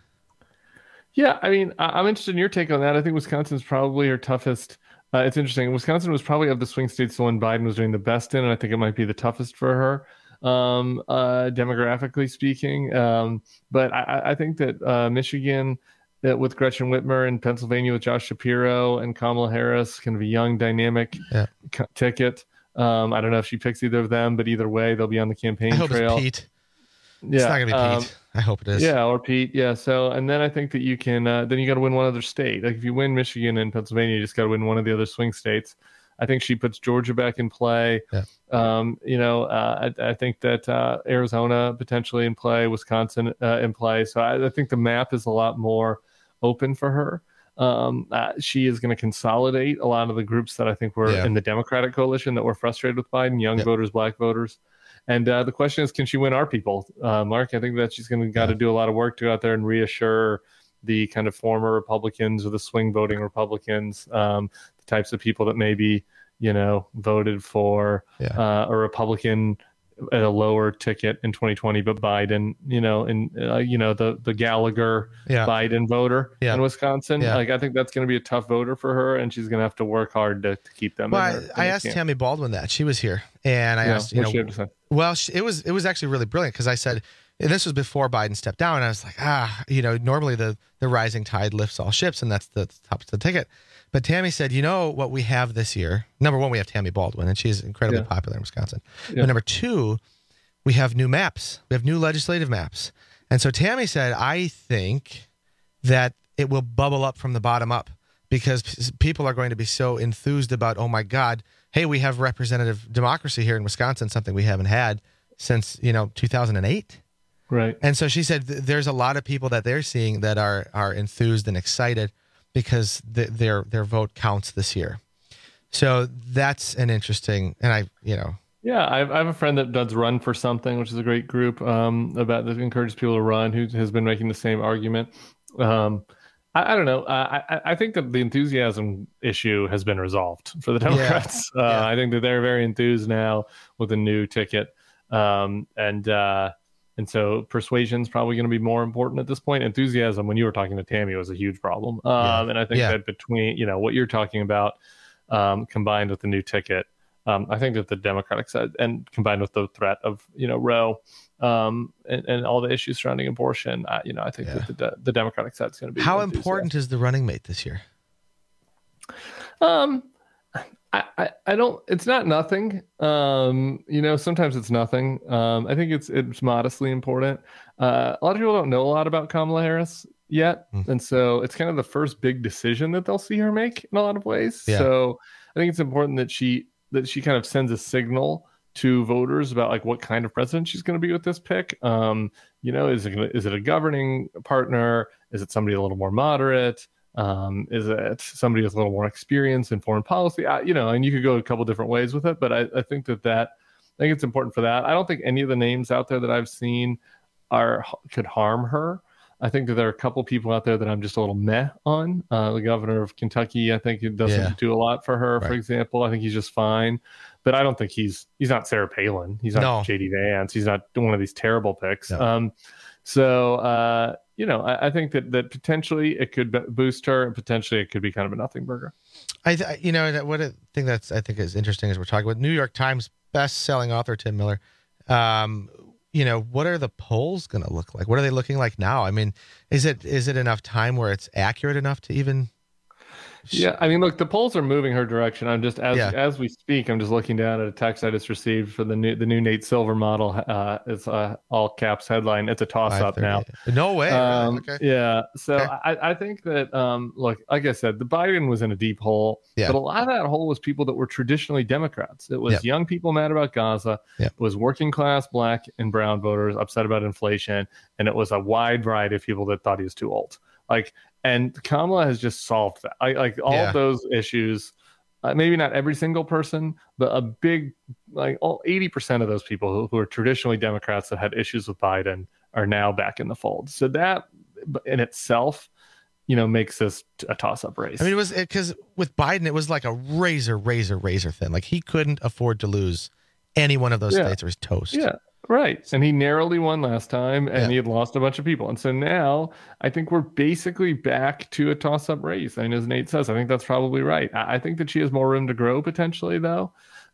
Yeah, I mean, I, I'm interested in your take on that. I think Wisconsin's probably her toughest. Uh, it's interesting. Wisconsin was probably of the swing states the one Biden was doing the best in, and I think it might be the toughest for her, um, uh, demographically speaking. Um, but I, I think that uh, Michigan, that with Gretchen Whitmer, and Pennsylvania with Josh Shapiro and Kamala Harris, kind of a young, dynamic yeah. c- ticket. Um, I don't know if she picks either of them, but either way, they'll be on the campaign I hope trail. It's Pete. Yeah, it's not gonna be um, Pete. I hope it is. Yeah, or Pete. Yeah. So, and then I think that you can. Uh, then you got to win one other state. Like if you win Michigan and Pennsylvania, you just got to win one of the other swing states. I think she puts Georgia back in play. Yeah. Um, you know, uh, I, I think that uh, Arizona potentially in play, Wisconsin uh, in play. So I, I think the map is a lot more open for her. Um, uh, she is going to consolidate a lot of the groups that I think were Yeah. in the Democratic coalition that were frustrated with Biden, young Yeah. voters, black voters. And uh, the question is, can she win our people? Uh, Mark, I think that she's going to got to do a lot of work to go out there and reassure the kind of former Republicans or the swing voting Republicans, um, the types of people that maybe, you know, voted for Yeah. uh, a Republican at a lower ticket in twenty twenty, but Biden, you know, and uh, you know the the Gallagher Yeah. Biden voter Yeah. in Wisconsin. Yeah. Like I think that's going to be a tough voter for her, and she's going to have to work hard to, to keep them. Well, in her, I, in I her asked camp. Tammy Baldwin that. She was here, and I Yeah, asked, you what'd she have know, to say? well, she, it was it was actually really brilliant because I said, and this was before Biden stepped down, and I was like, ah, you know, normally the the rising tide lifts all ships, and that's the top of the ticket. But Tammy said, you know what we have this year? Number one, we have Tammy Baldwin, and she's incredibly Yeah. popular in Wisconsin. Yeah. But number two, we have new maps. We have new legislative maps. And so Tammy said, I think that it will bubble up from the bottom up because p- people are going to be so enthused about, oh my God, hey, we have representative democracy here in Wisconsin, something we haven't had since, you know, two thousand eight. Right. And so she said th- there's a lot of people that they're seeing that are are enthused and excited because th- their their vote counts this year. So that's an interesting, and I, you know, Yeah, I have, I have a friend that does Run for Something, which is a great group um, about that encourages people to run, who has been making the same argument. Um, I, I don't know. I, I, I think that the enthusiasm issue has been resolved for the Democrats. Yeah. Uh, Yeah. I think that they're very enthused now with a new ticket. Um, and uh, and so persuasion is probably going to be more important at this point. Enthusiasm, when you were talking to Tammy, was a huge problem. Um, Yeah. And I think Yeah. that between, you know, what you're talking about um, combined with the new ticket, Um, I think that the Democratic side, and combined with the threat of you know Roe um, and, and all the issues surrounding abortion, I, you know, I think Yeah. that the, de- the Democratic side is going to be how enthusiastic. important is the running mate this year? Um, I, I, I don't. It's not nothing. Um, you know, sometimes it's nothing. Um, I think it's it's modestly important. Uh, a lot of people don't know a lot about Kamala Harris yet, Mm. and so it's kind of the first big decision that they'll see her make in a lot of ways. Yeah. So I think it's important that she that she kind of sends a signal to voters about like what kind of president she's going to be with this pick. Um, you know, is it gonna, is it a governing partner? Is it somebody a little more moderate? Um, is it somebody with a little more experience in foreign policy? I, you know, and you could go a couple different ways with it, but I, I think that that I think it's important for that. I don't think any of the names out there that I've seen are could harm her. I think that there are a couple people out there that I'm just a little meh on. Uh, the governor of Kentucky, I think it doesn't Yeah. do a lot for her, for Right. example. I think he's just fine, but I don't think he's he's not Sarah Palin. He's not No. J D Vance. He's not one of these terrible picks. No. Um, so uh, you know, I, I think that that potentially it could b- boost her, and potentially it could be kind of a nothing burger. I, th- you know, that- what I think that's I think is interesting is we're talking with New York Times best-selling author Tim Miller. Um, you know, what are the polls going to look like? What are they looking like now? I mean, is it is it enough time where it's accurate enough to even? Yeah, I mean, look, the polls are moving her direction. I'm just as Yeah. as we speak, I'm just looking down at a text I just received for the new the new Nate Silver model. Uh, it's a all caps headline. It's a toss up now. No way. Um, Okay. Yeah. So Okay. I, I think that um, look, like I said, the Biden was in a deep hole, Yeah. but a lot of that hole was people that were traditionally Democrats. It was Yep. young people mad about Gaza. Yep. It was working class Black and brown voters upset about inflation, and it was a wide variety of people that thought he was too old. Like, and Kamala has just solved that. I like all Yeah. of those issues. Uh, maybe not every single person, but a big, like all eighty percent of those people who, who are traditionally Democrats that had issues with Biden are now back in the fold. So that in itself, you know, makes this a toss-up race. I mean, it was because with Biden, it was like a razor, razor, razor thin. Like he couldn't afford to lose any one of those Yeah. states or he's toast. Yeah, right. And he narrowly won last time, and Yeah. he had lost a bunch of people. And so now I think we're basically back to a toss-up race. I mean, as Nate says, I think that's probably right. I, I think that she has more room to grow potentially, though.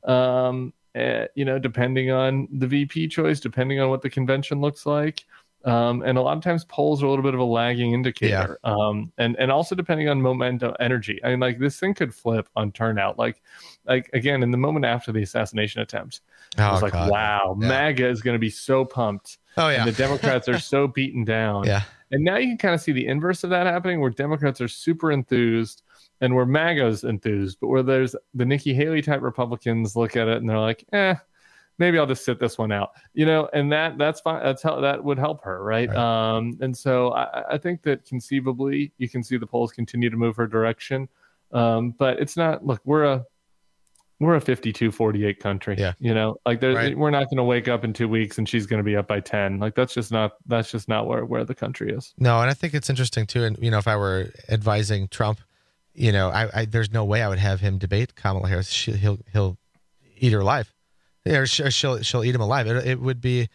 Um, eh, you know, depending on the V P choice, depending on what the convention looks like. Um, and a lot of times polls are a little bit of a lagging indicator. Um, and, and also depending on momentum, energy. I mean, like this thing could flip on turnout. Like, like again, in the moment after the assassination attempt, I Oh, was like, God. wow, Yeah. MAGA is going to be so pumped. Oh, yeah. And the Democrats are so beaten down. Yeah. And now you can kind of see the inverse of that happening where Democrats are super enthused and where MAGA's enthused, but where there's the Nikki Haley type Republicans look at it and they're like, eh, maybe I'll just sit this one out, you know, and that that's fine. That's how that would help her. Right. Right. Um, and so I, I think that conceivably you can see the polls continue to move her direction. Um, but it's not, look, we're a, we're a fifty-two forty-eight country. Yeah. You know, like there's, Right. we're not going to wake up in two weeks and she's going to be up by ten. Like that's just not, that's just not where, where the country is. No, and I think it's interesting too. And you know, if I were advising Trump, you know, I, I there's no way I would have him debate Kamala Harris. She, he'll he'll eat her alive. Yeah, or she- she'll she'll eat him alive. It, it would be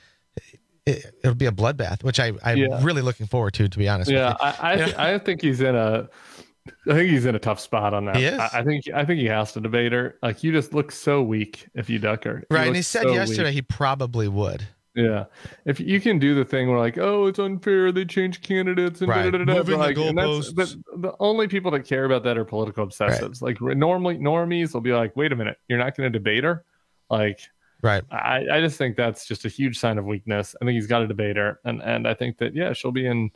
it, it would be a bloodbath, which I I'm Yeah. really looking forward to. To be honest, Yeah, with you. I I, th- I think he's in a, I think he's in a tough spot on that. He is. I, I think I think he has to debate her. Like you just look so weak if you duck her. You right. And look he said so yesterday weak. he probably would. Yeah, if you can do the thing where like, oh, it's unfair, they change candidates and Right. da-da-da-da, Moving but, the like, and that's goalposts. the, the only people that care about that are political obsessives. Like normally normies will be like, wait a minute, you're not going to debate her, like. Right. I, I just think that's just a huge sign of weakness. I think he's got a debater, and and I think that yeah, she'll be in.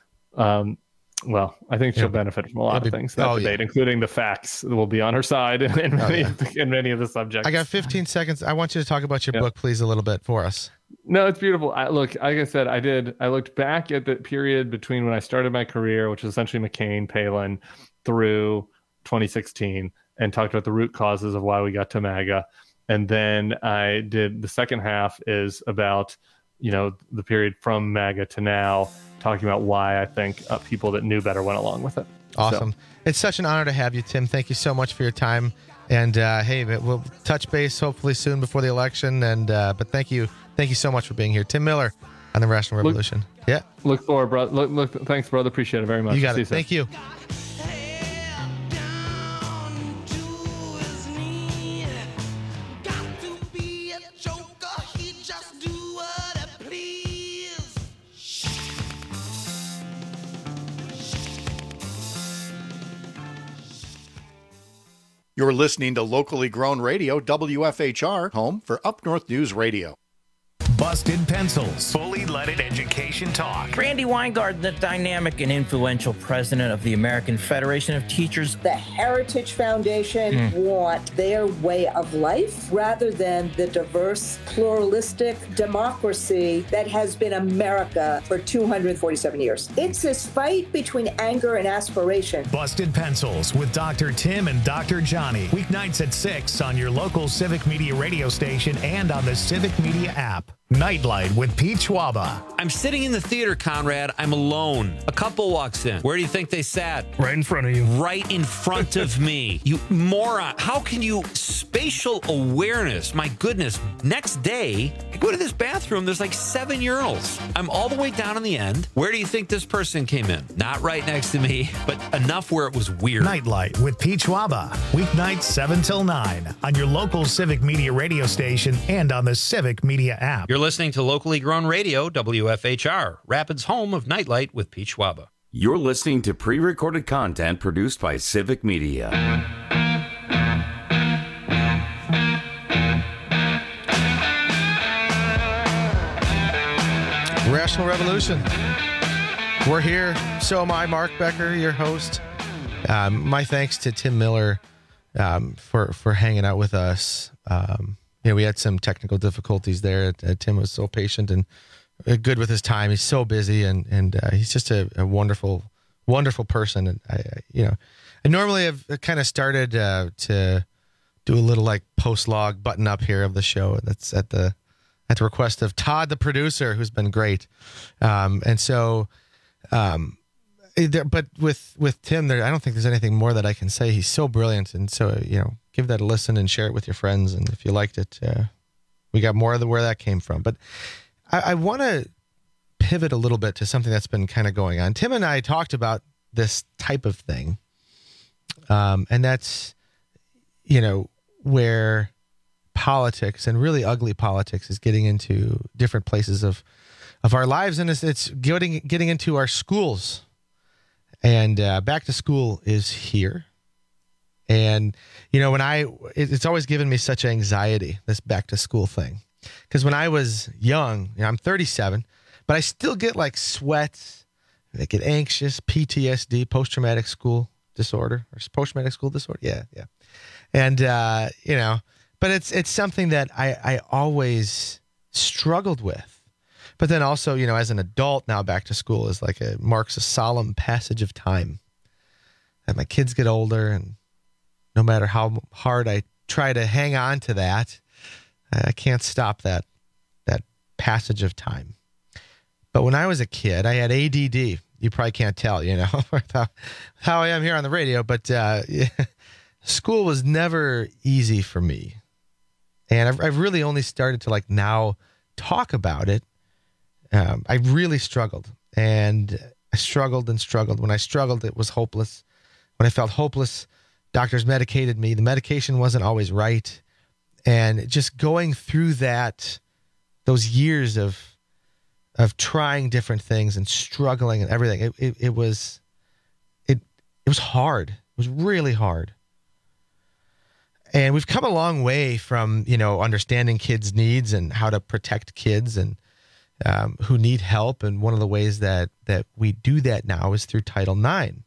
Um, well, I think she'll Yeah. benefit from a lot It'll of be- things that oh, debate, yeah. including the facts that will be on her side in, in Oh, many yeah. of the, in many of the subjects. I got fifteen seconds. I want you to talk about your Yeah. book, please, a little bit for us. No, it's beautiful. I look, like I said, I did. I looked back at the period between when I started my career, which was essentially McCain, Palin, through twenty sixteen, and talked about the root causes of why we got to MAGA. And then I did the second half is about, you know, the period from MAGA to now, talking about why I think uh, people that knew better went along with it. Awesome. It's such an honor to have you, Tim. Thank you so much for your time. And uh, hey, we'll touch base hopefully soon before the election. And uh, but thank you, thank you so much for being here, Tim Miller on the Rational Look- Revolution. yeah, Look forward, brother. Look, look, thanks, brother. Appreciate it very much. you got See it. soon. Thank you. You're listening to locally grown radio, W F H R, home for Up North News Radio. Busted Pencils, fully leaded education talk. Randy Weingard, the dynamic and influential president of the American Federation of Teachers. The Heritage Foundation Mm. want their way of life rather than the diverse, pluralistic democracy that has been America for two hundred forty-seven years. It's this fight between anger and aspiration. Busted Pencils with Doctor Tim and Doctor Johnny. Weeknights at six on your local Civic Media radio station and on the Civic Media app. Nightlight with Pete Schwaba. I'm sitting in the theater, Conrad. I'm alone. A couple walks in. Where do you think they sat? Right in front of you. Right in front of me. You moron. How can you spatial awareness? My goodness. Next day, I go to this bathroom. There's like seven urinals. I'm all the way down in the end. Where do you think this person came in? Not right next to me, but enough where it was weird. Nightlight with Pete Schwaba. Weeknights seven till nine on your local Civic Media radio station and on the Civic Media app. You're listening to locally grown radio, W F H R, Rapids' home of Nightlight with Pete Schwaba. You're listening to pre-recorded content produced by Civic Media. Rational Revolution. We're here. So am I, Mark Becker, your host. Um, my thanks to Tim Miller um, for for hanging out with us. Um, you know, we had some technical difficulties there. Uh, Tim was so patient and uh, good with his time. He's so busy, and and uh, he's just a, a wonderful, wonderful person. And I, I you know, I normally have kind of started uh, to do a little like post log button up here of the show. That's at the at the request of Todd, the producer, who's been great. Um, and so. Um, there, but with, with Tim there, I don't think there's anything more that I can say. He's so brilliant. And so, you know, give that a listen and share it with your friends. And if you liked it, uh, we got more of the, where that came from. But I, I want to pivot a little bit to something that's been kind of going on. Tim and I talked about this type of thing. Um, and that's, you know, where politics and really ugly politics is getting into different places of, of our lives, and it's, it's getting getting into our schools. And uh, back to school is here. And, you know, when I, it, it's always given me such anxiety, this back to school thing. Because when I was young, you know, I'm thirty-seven, but I still get like sweats, I get anxious, P T S D, post-traumatic school disorder, or post-traumatic school disorder. Yeah, yeah. And, uh, you know, but it's, it's something that I, I always struggled with. But then also, you know, as an adult now, back to school is like a marks a solemn passage of time. And my kids get older, and no matter how hard I try to hang on to that, I can't stop that that passage of time. But when I was a kid, I had A D D. You probably can't tell, you know, how, how I am here on the radio. But uh, yeah, school was never easy for me, and I've, I've really only started to like now talk about it. Um, I really struggled, and I struggled and struggled. When I struggled, it was hopeless. When I felt hopeless, doctors medicated me. The medication wasn't always right. And just going through that, those years of of trying different things and struggling and everything, it, it, it was it it was hard. It was really hard. And we've come a long way from, you know, understanding kids' needs and how to protect kids and Um, who need help. And one of the ways that, that we do that now is through Title nine.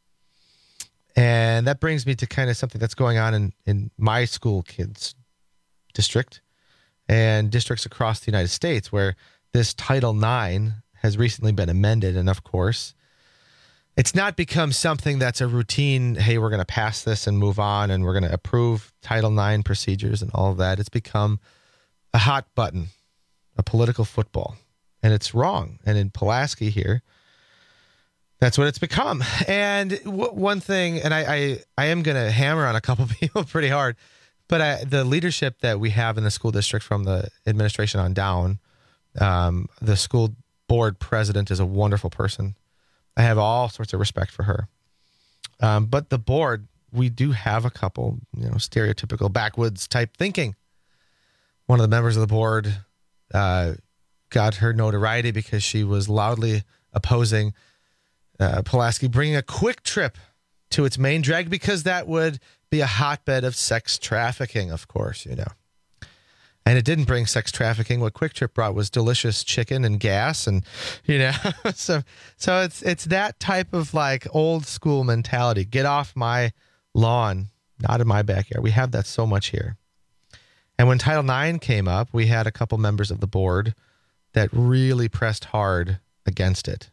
And that brings me to kind of something that's going on in, in my school kids district and districts across the United States, where this Title nine has recently been amended. And of course, it's not become something that's a routine, hey, we're going to pass this and move on, and we're going to approve Title nine procedures and all of that. It's become a hot button, a political football. And it's wrong. And in Pulaski here, that's what it's become. And w- one thing, and I, I, I am going to hammer on a couple people pretty hard, but I, the leadership that we have in the school district from the administration on down, um, the school board president is a wonderful person. I have all sorts of respect for her. Um, but the board, we do have a couple, you know, stereotypical backwoods type thinking. One of the members of the board, uh, got her notoriety because she was loudly opposing uh, Pulaski bringing a Quick Trip to its main drag, because that would be a hotbed of sex trafficking, of course, you know. And it didn't bring sex trafficking. What Quick Trip brought was delicious chicken and gas, and you know, so so it's it's that type of like old school mentality. Get off my lawn, not in my backyard. We have that so much here. And when Title nine came up, we had a couple members of the board that really pressed hard against it.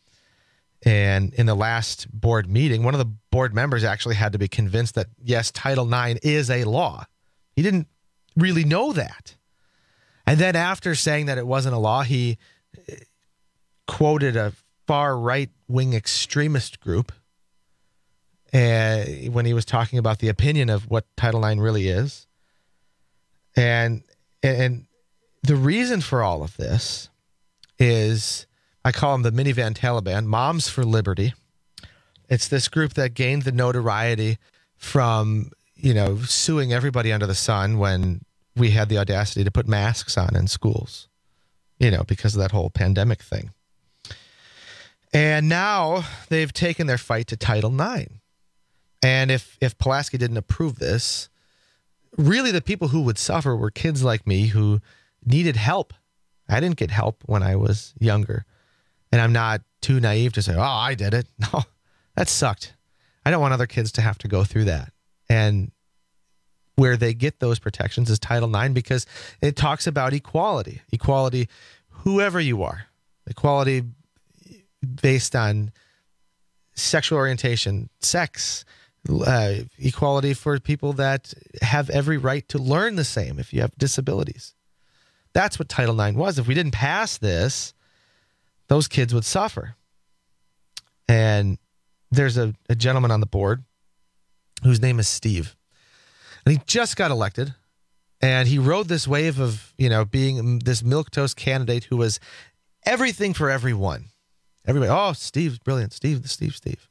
And in the last board meeting, one of the board members actually had to be convinced that, yes, Title nine is a law. He didn't really know that. And then after saying that it wasn't a law, he quoted a far right-wing extremist group uh, when he was talking about the opinion of what Title nine really is. And and the reason for all of this is, I call them the minivan Taliban, Moms for Liberty. It's this group that gained the notoriety from, you know, suing everybody under the sun when we had the audacity to put masks on in schools, you know, because of that whole pandemic thing. And now they've taken their fight to Title nine. And if, if Pulaski didn't approve this, really the people who would suffer were kids like me who needed help. I didn't get help when I was younger. And I'm not too naive to say, oh, I did it. No, that sucked. I don't want other kids to have to go through that. And where they get those protections is Title nine because it talks about equality. Equality, whoever you are. Equality based on sexual orientation, sex, uh, equality for people that have every right to learn the same if you have disabilities. That's what Title nine was. If we didn't pass this, those kids would suffer. And there's a, a gentleman on the board whose name is Steve. And he just got elected. And he rode this wave of, you know, being this milquetoast candidate who was everything for everyone. Everybody, oh, Steve's brilliant. Steve, Steve, Steve.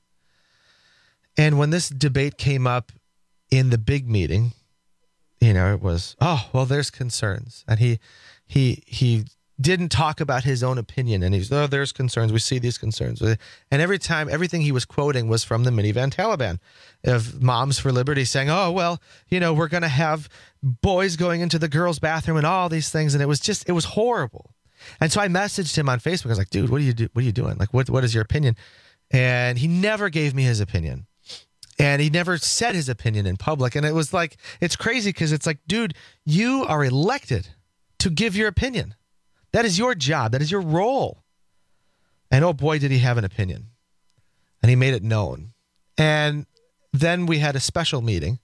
And when this debate came up in the big meeting, you know, it was, oh, well, there's concerns. And he he he didn't talk about his own opinion. And he's, oh, there's concerns. We see these concerns. And every time, everything he was quoting was from the minivan Taliban of Moms for Liberty saying, oh, well, you know, we're going to have boys going into the girls' bathroom and all these things. And it was just, it was horrible. And so I messaged him on Facebook. I was like, dude, what are you do? What are you doing? Like, what what is your opinion? And he never gave me his opinion. And he never said his opinion in public. And it was like, it's crazy because it's like, dude, you are elected to give your opinion. That is your job. That is your role. And oh boy, did he have an opinion. And he made it known. And then we had a special meeting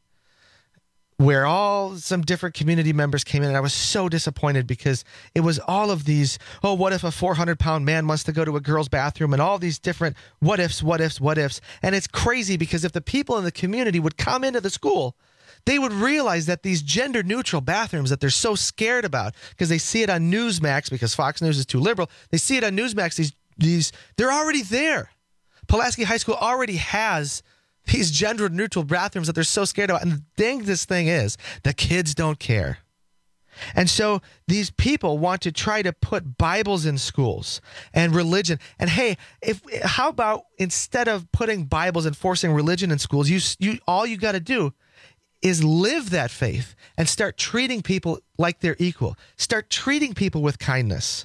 where all some different community members came in, and I was so disappointed because it was all of these, oh, what if a four hundred pound man wants to go to a girl's bathroom, and all these different what ifs, what ifs, what ifs. And it's crazy because if the people in the community would come into the school, they would realize that these gender neutral bathrooms that they're so scared about because they see it on Newsmax because Fox News is too liberal. They see it on Newsmax. These, these, they're already there. Pulaski High School already has these gender neutral bathrooms that they're so scared about. And the thing, this thing is, the kids don't care. And so these people want to try to put Bibles in schools and religion. And hey, if how about instead of putting Bibles and forcing religion in schools, you you all you got to do is live that faith and start treating people like they're equal. Start treating people with kindness.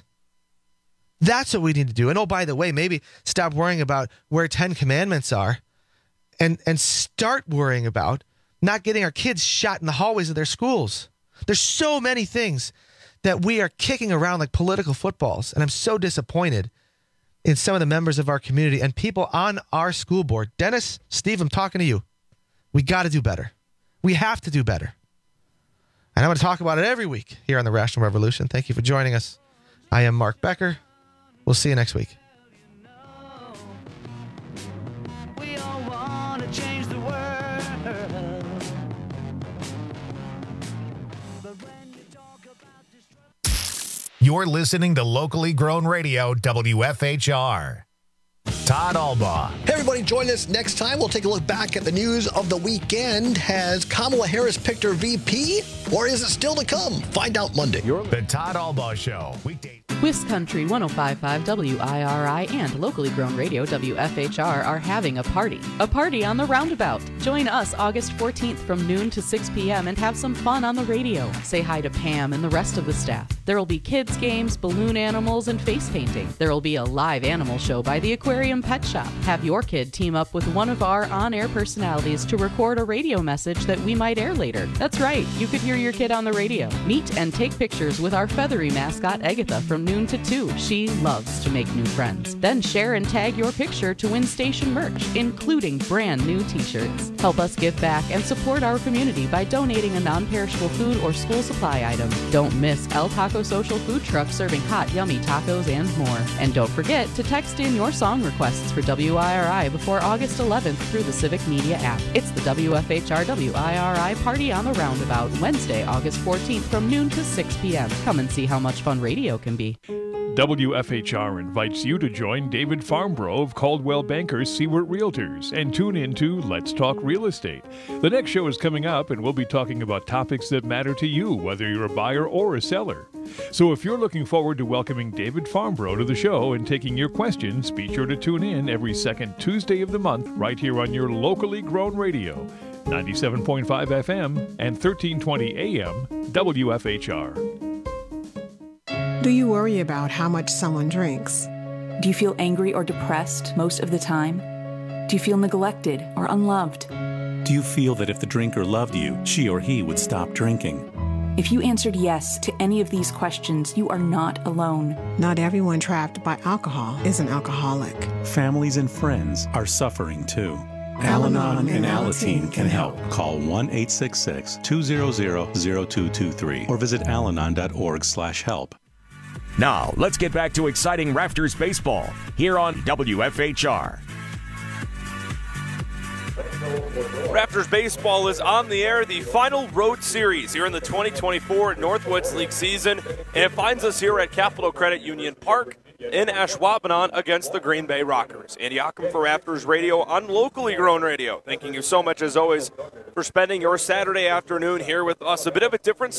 That's what we need to do. And oh, by the way, maybe stop worrying about where Ten Commandments are. And and start worrying about not getting our kids shot in the hallways of their schools. There's so many things that we are kicking around like political footballs. And I'm so disappointed in some of the members of our community and people on our school board. Dennis, Steve, I'm talking to you. We got to do better. We have to do better. And I'm going to talk about it every week here on the Rational Revolution. Thank you for joining us. I am Mark Becker. We'll see you next week. You're listening to locally grown radio, W F H R. Todd Albaugh. Hey, everybody, join us next time. We'll take a look back at the news of the weekend. Has Kamala Harris picked her V P, or is it still to come? Find out Monday. The Todd Albaugh Show. Weekdays. West Country one oh five point five W I R I and locally grown radio W F H R are having a party. A party on the Roundabout. Join us August fourteenth from noon to six p.m. and have some fun on the radio. Say hi to Pam and the rest of the staff. There will be kids games, balloon animals, and face painting. There will be a live animal show by the Aquarium Pet Shop. Have your kid team up with one of our on-air personalities to record a radio message that we might air later. That's right, you could hear your kid on the radio. Meet and take pictures with our feathery mascot Agatha from noon to two. She loves to make new friends. Then share and tag your picture to win station merch, including brand new t-shirts. Help us give back and support our community by donating a non-perishable food or school supply item. Don't miss El Taco Social Food Truck serving hot, yummy tacos and more. And don't forget to text in your song requests for W I R I before August eleventh through the Civic Media app. It's the W F H R W I R I Party on the Roundabout, Wednesday, August fourteenth from noon to six p.m. Come and see how much fun radio can be. W F H R invites you to join David Farmbrough of Caldwell Bankers Seward Realtors and tune into Let's Talk Real Estate. The next show is coming up, and we'll be talking about topics that matter to you, whether you're a buyer or a seller. So if you're looking forward to welcoming David Farmbrough to the show and taking your questions, be sure to tune in every second Tuesday of the month right here on your locally grown radio, ninety-seven point five F M and thirteen twenty A M W F H R. Do you worry about how much someone drinks? Do you feel angry or depressed most of the time? Do you feel neglected or unloved? Do you feel that if the drinker loved you, she or he would stop drinking? If you answered yes to any of these questions, you are not alone. Not everyone trapped by alcohol is an alcoholic. Families and friends are suffering too. Al-Anon and Alateen can help. Call one eight six six, two zero zero, zero two two three or visit alanon dot org slash help. Now, let's get back to exciting Raptors baseball here on W F H R. Raptors baseball is on the air, the final road series here in the twenty twenty-four Northwoods League season, and it finds us here at Capital Credit Union Park in Ashwaubenon against the Green Bay Rockers. Andy Ockham for Raptors Radio on locally grown radio. Thanking you so much, as always, for spending your Saturday afternoon here with us. A bit of a different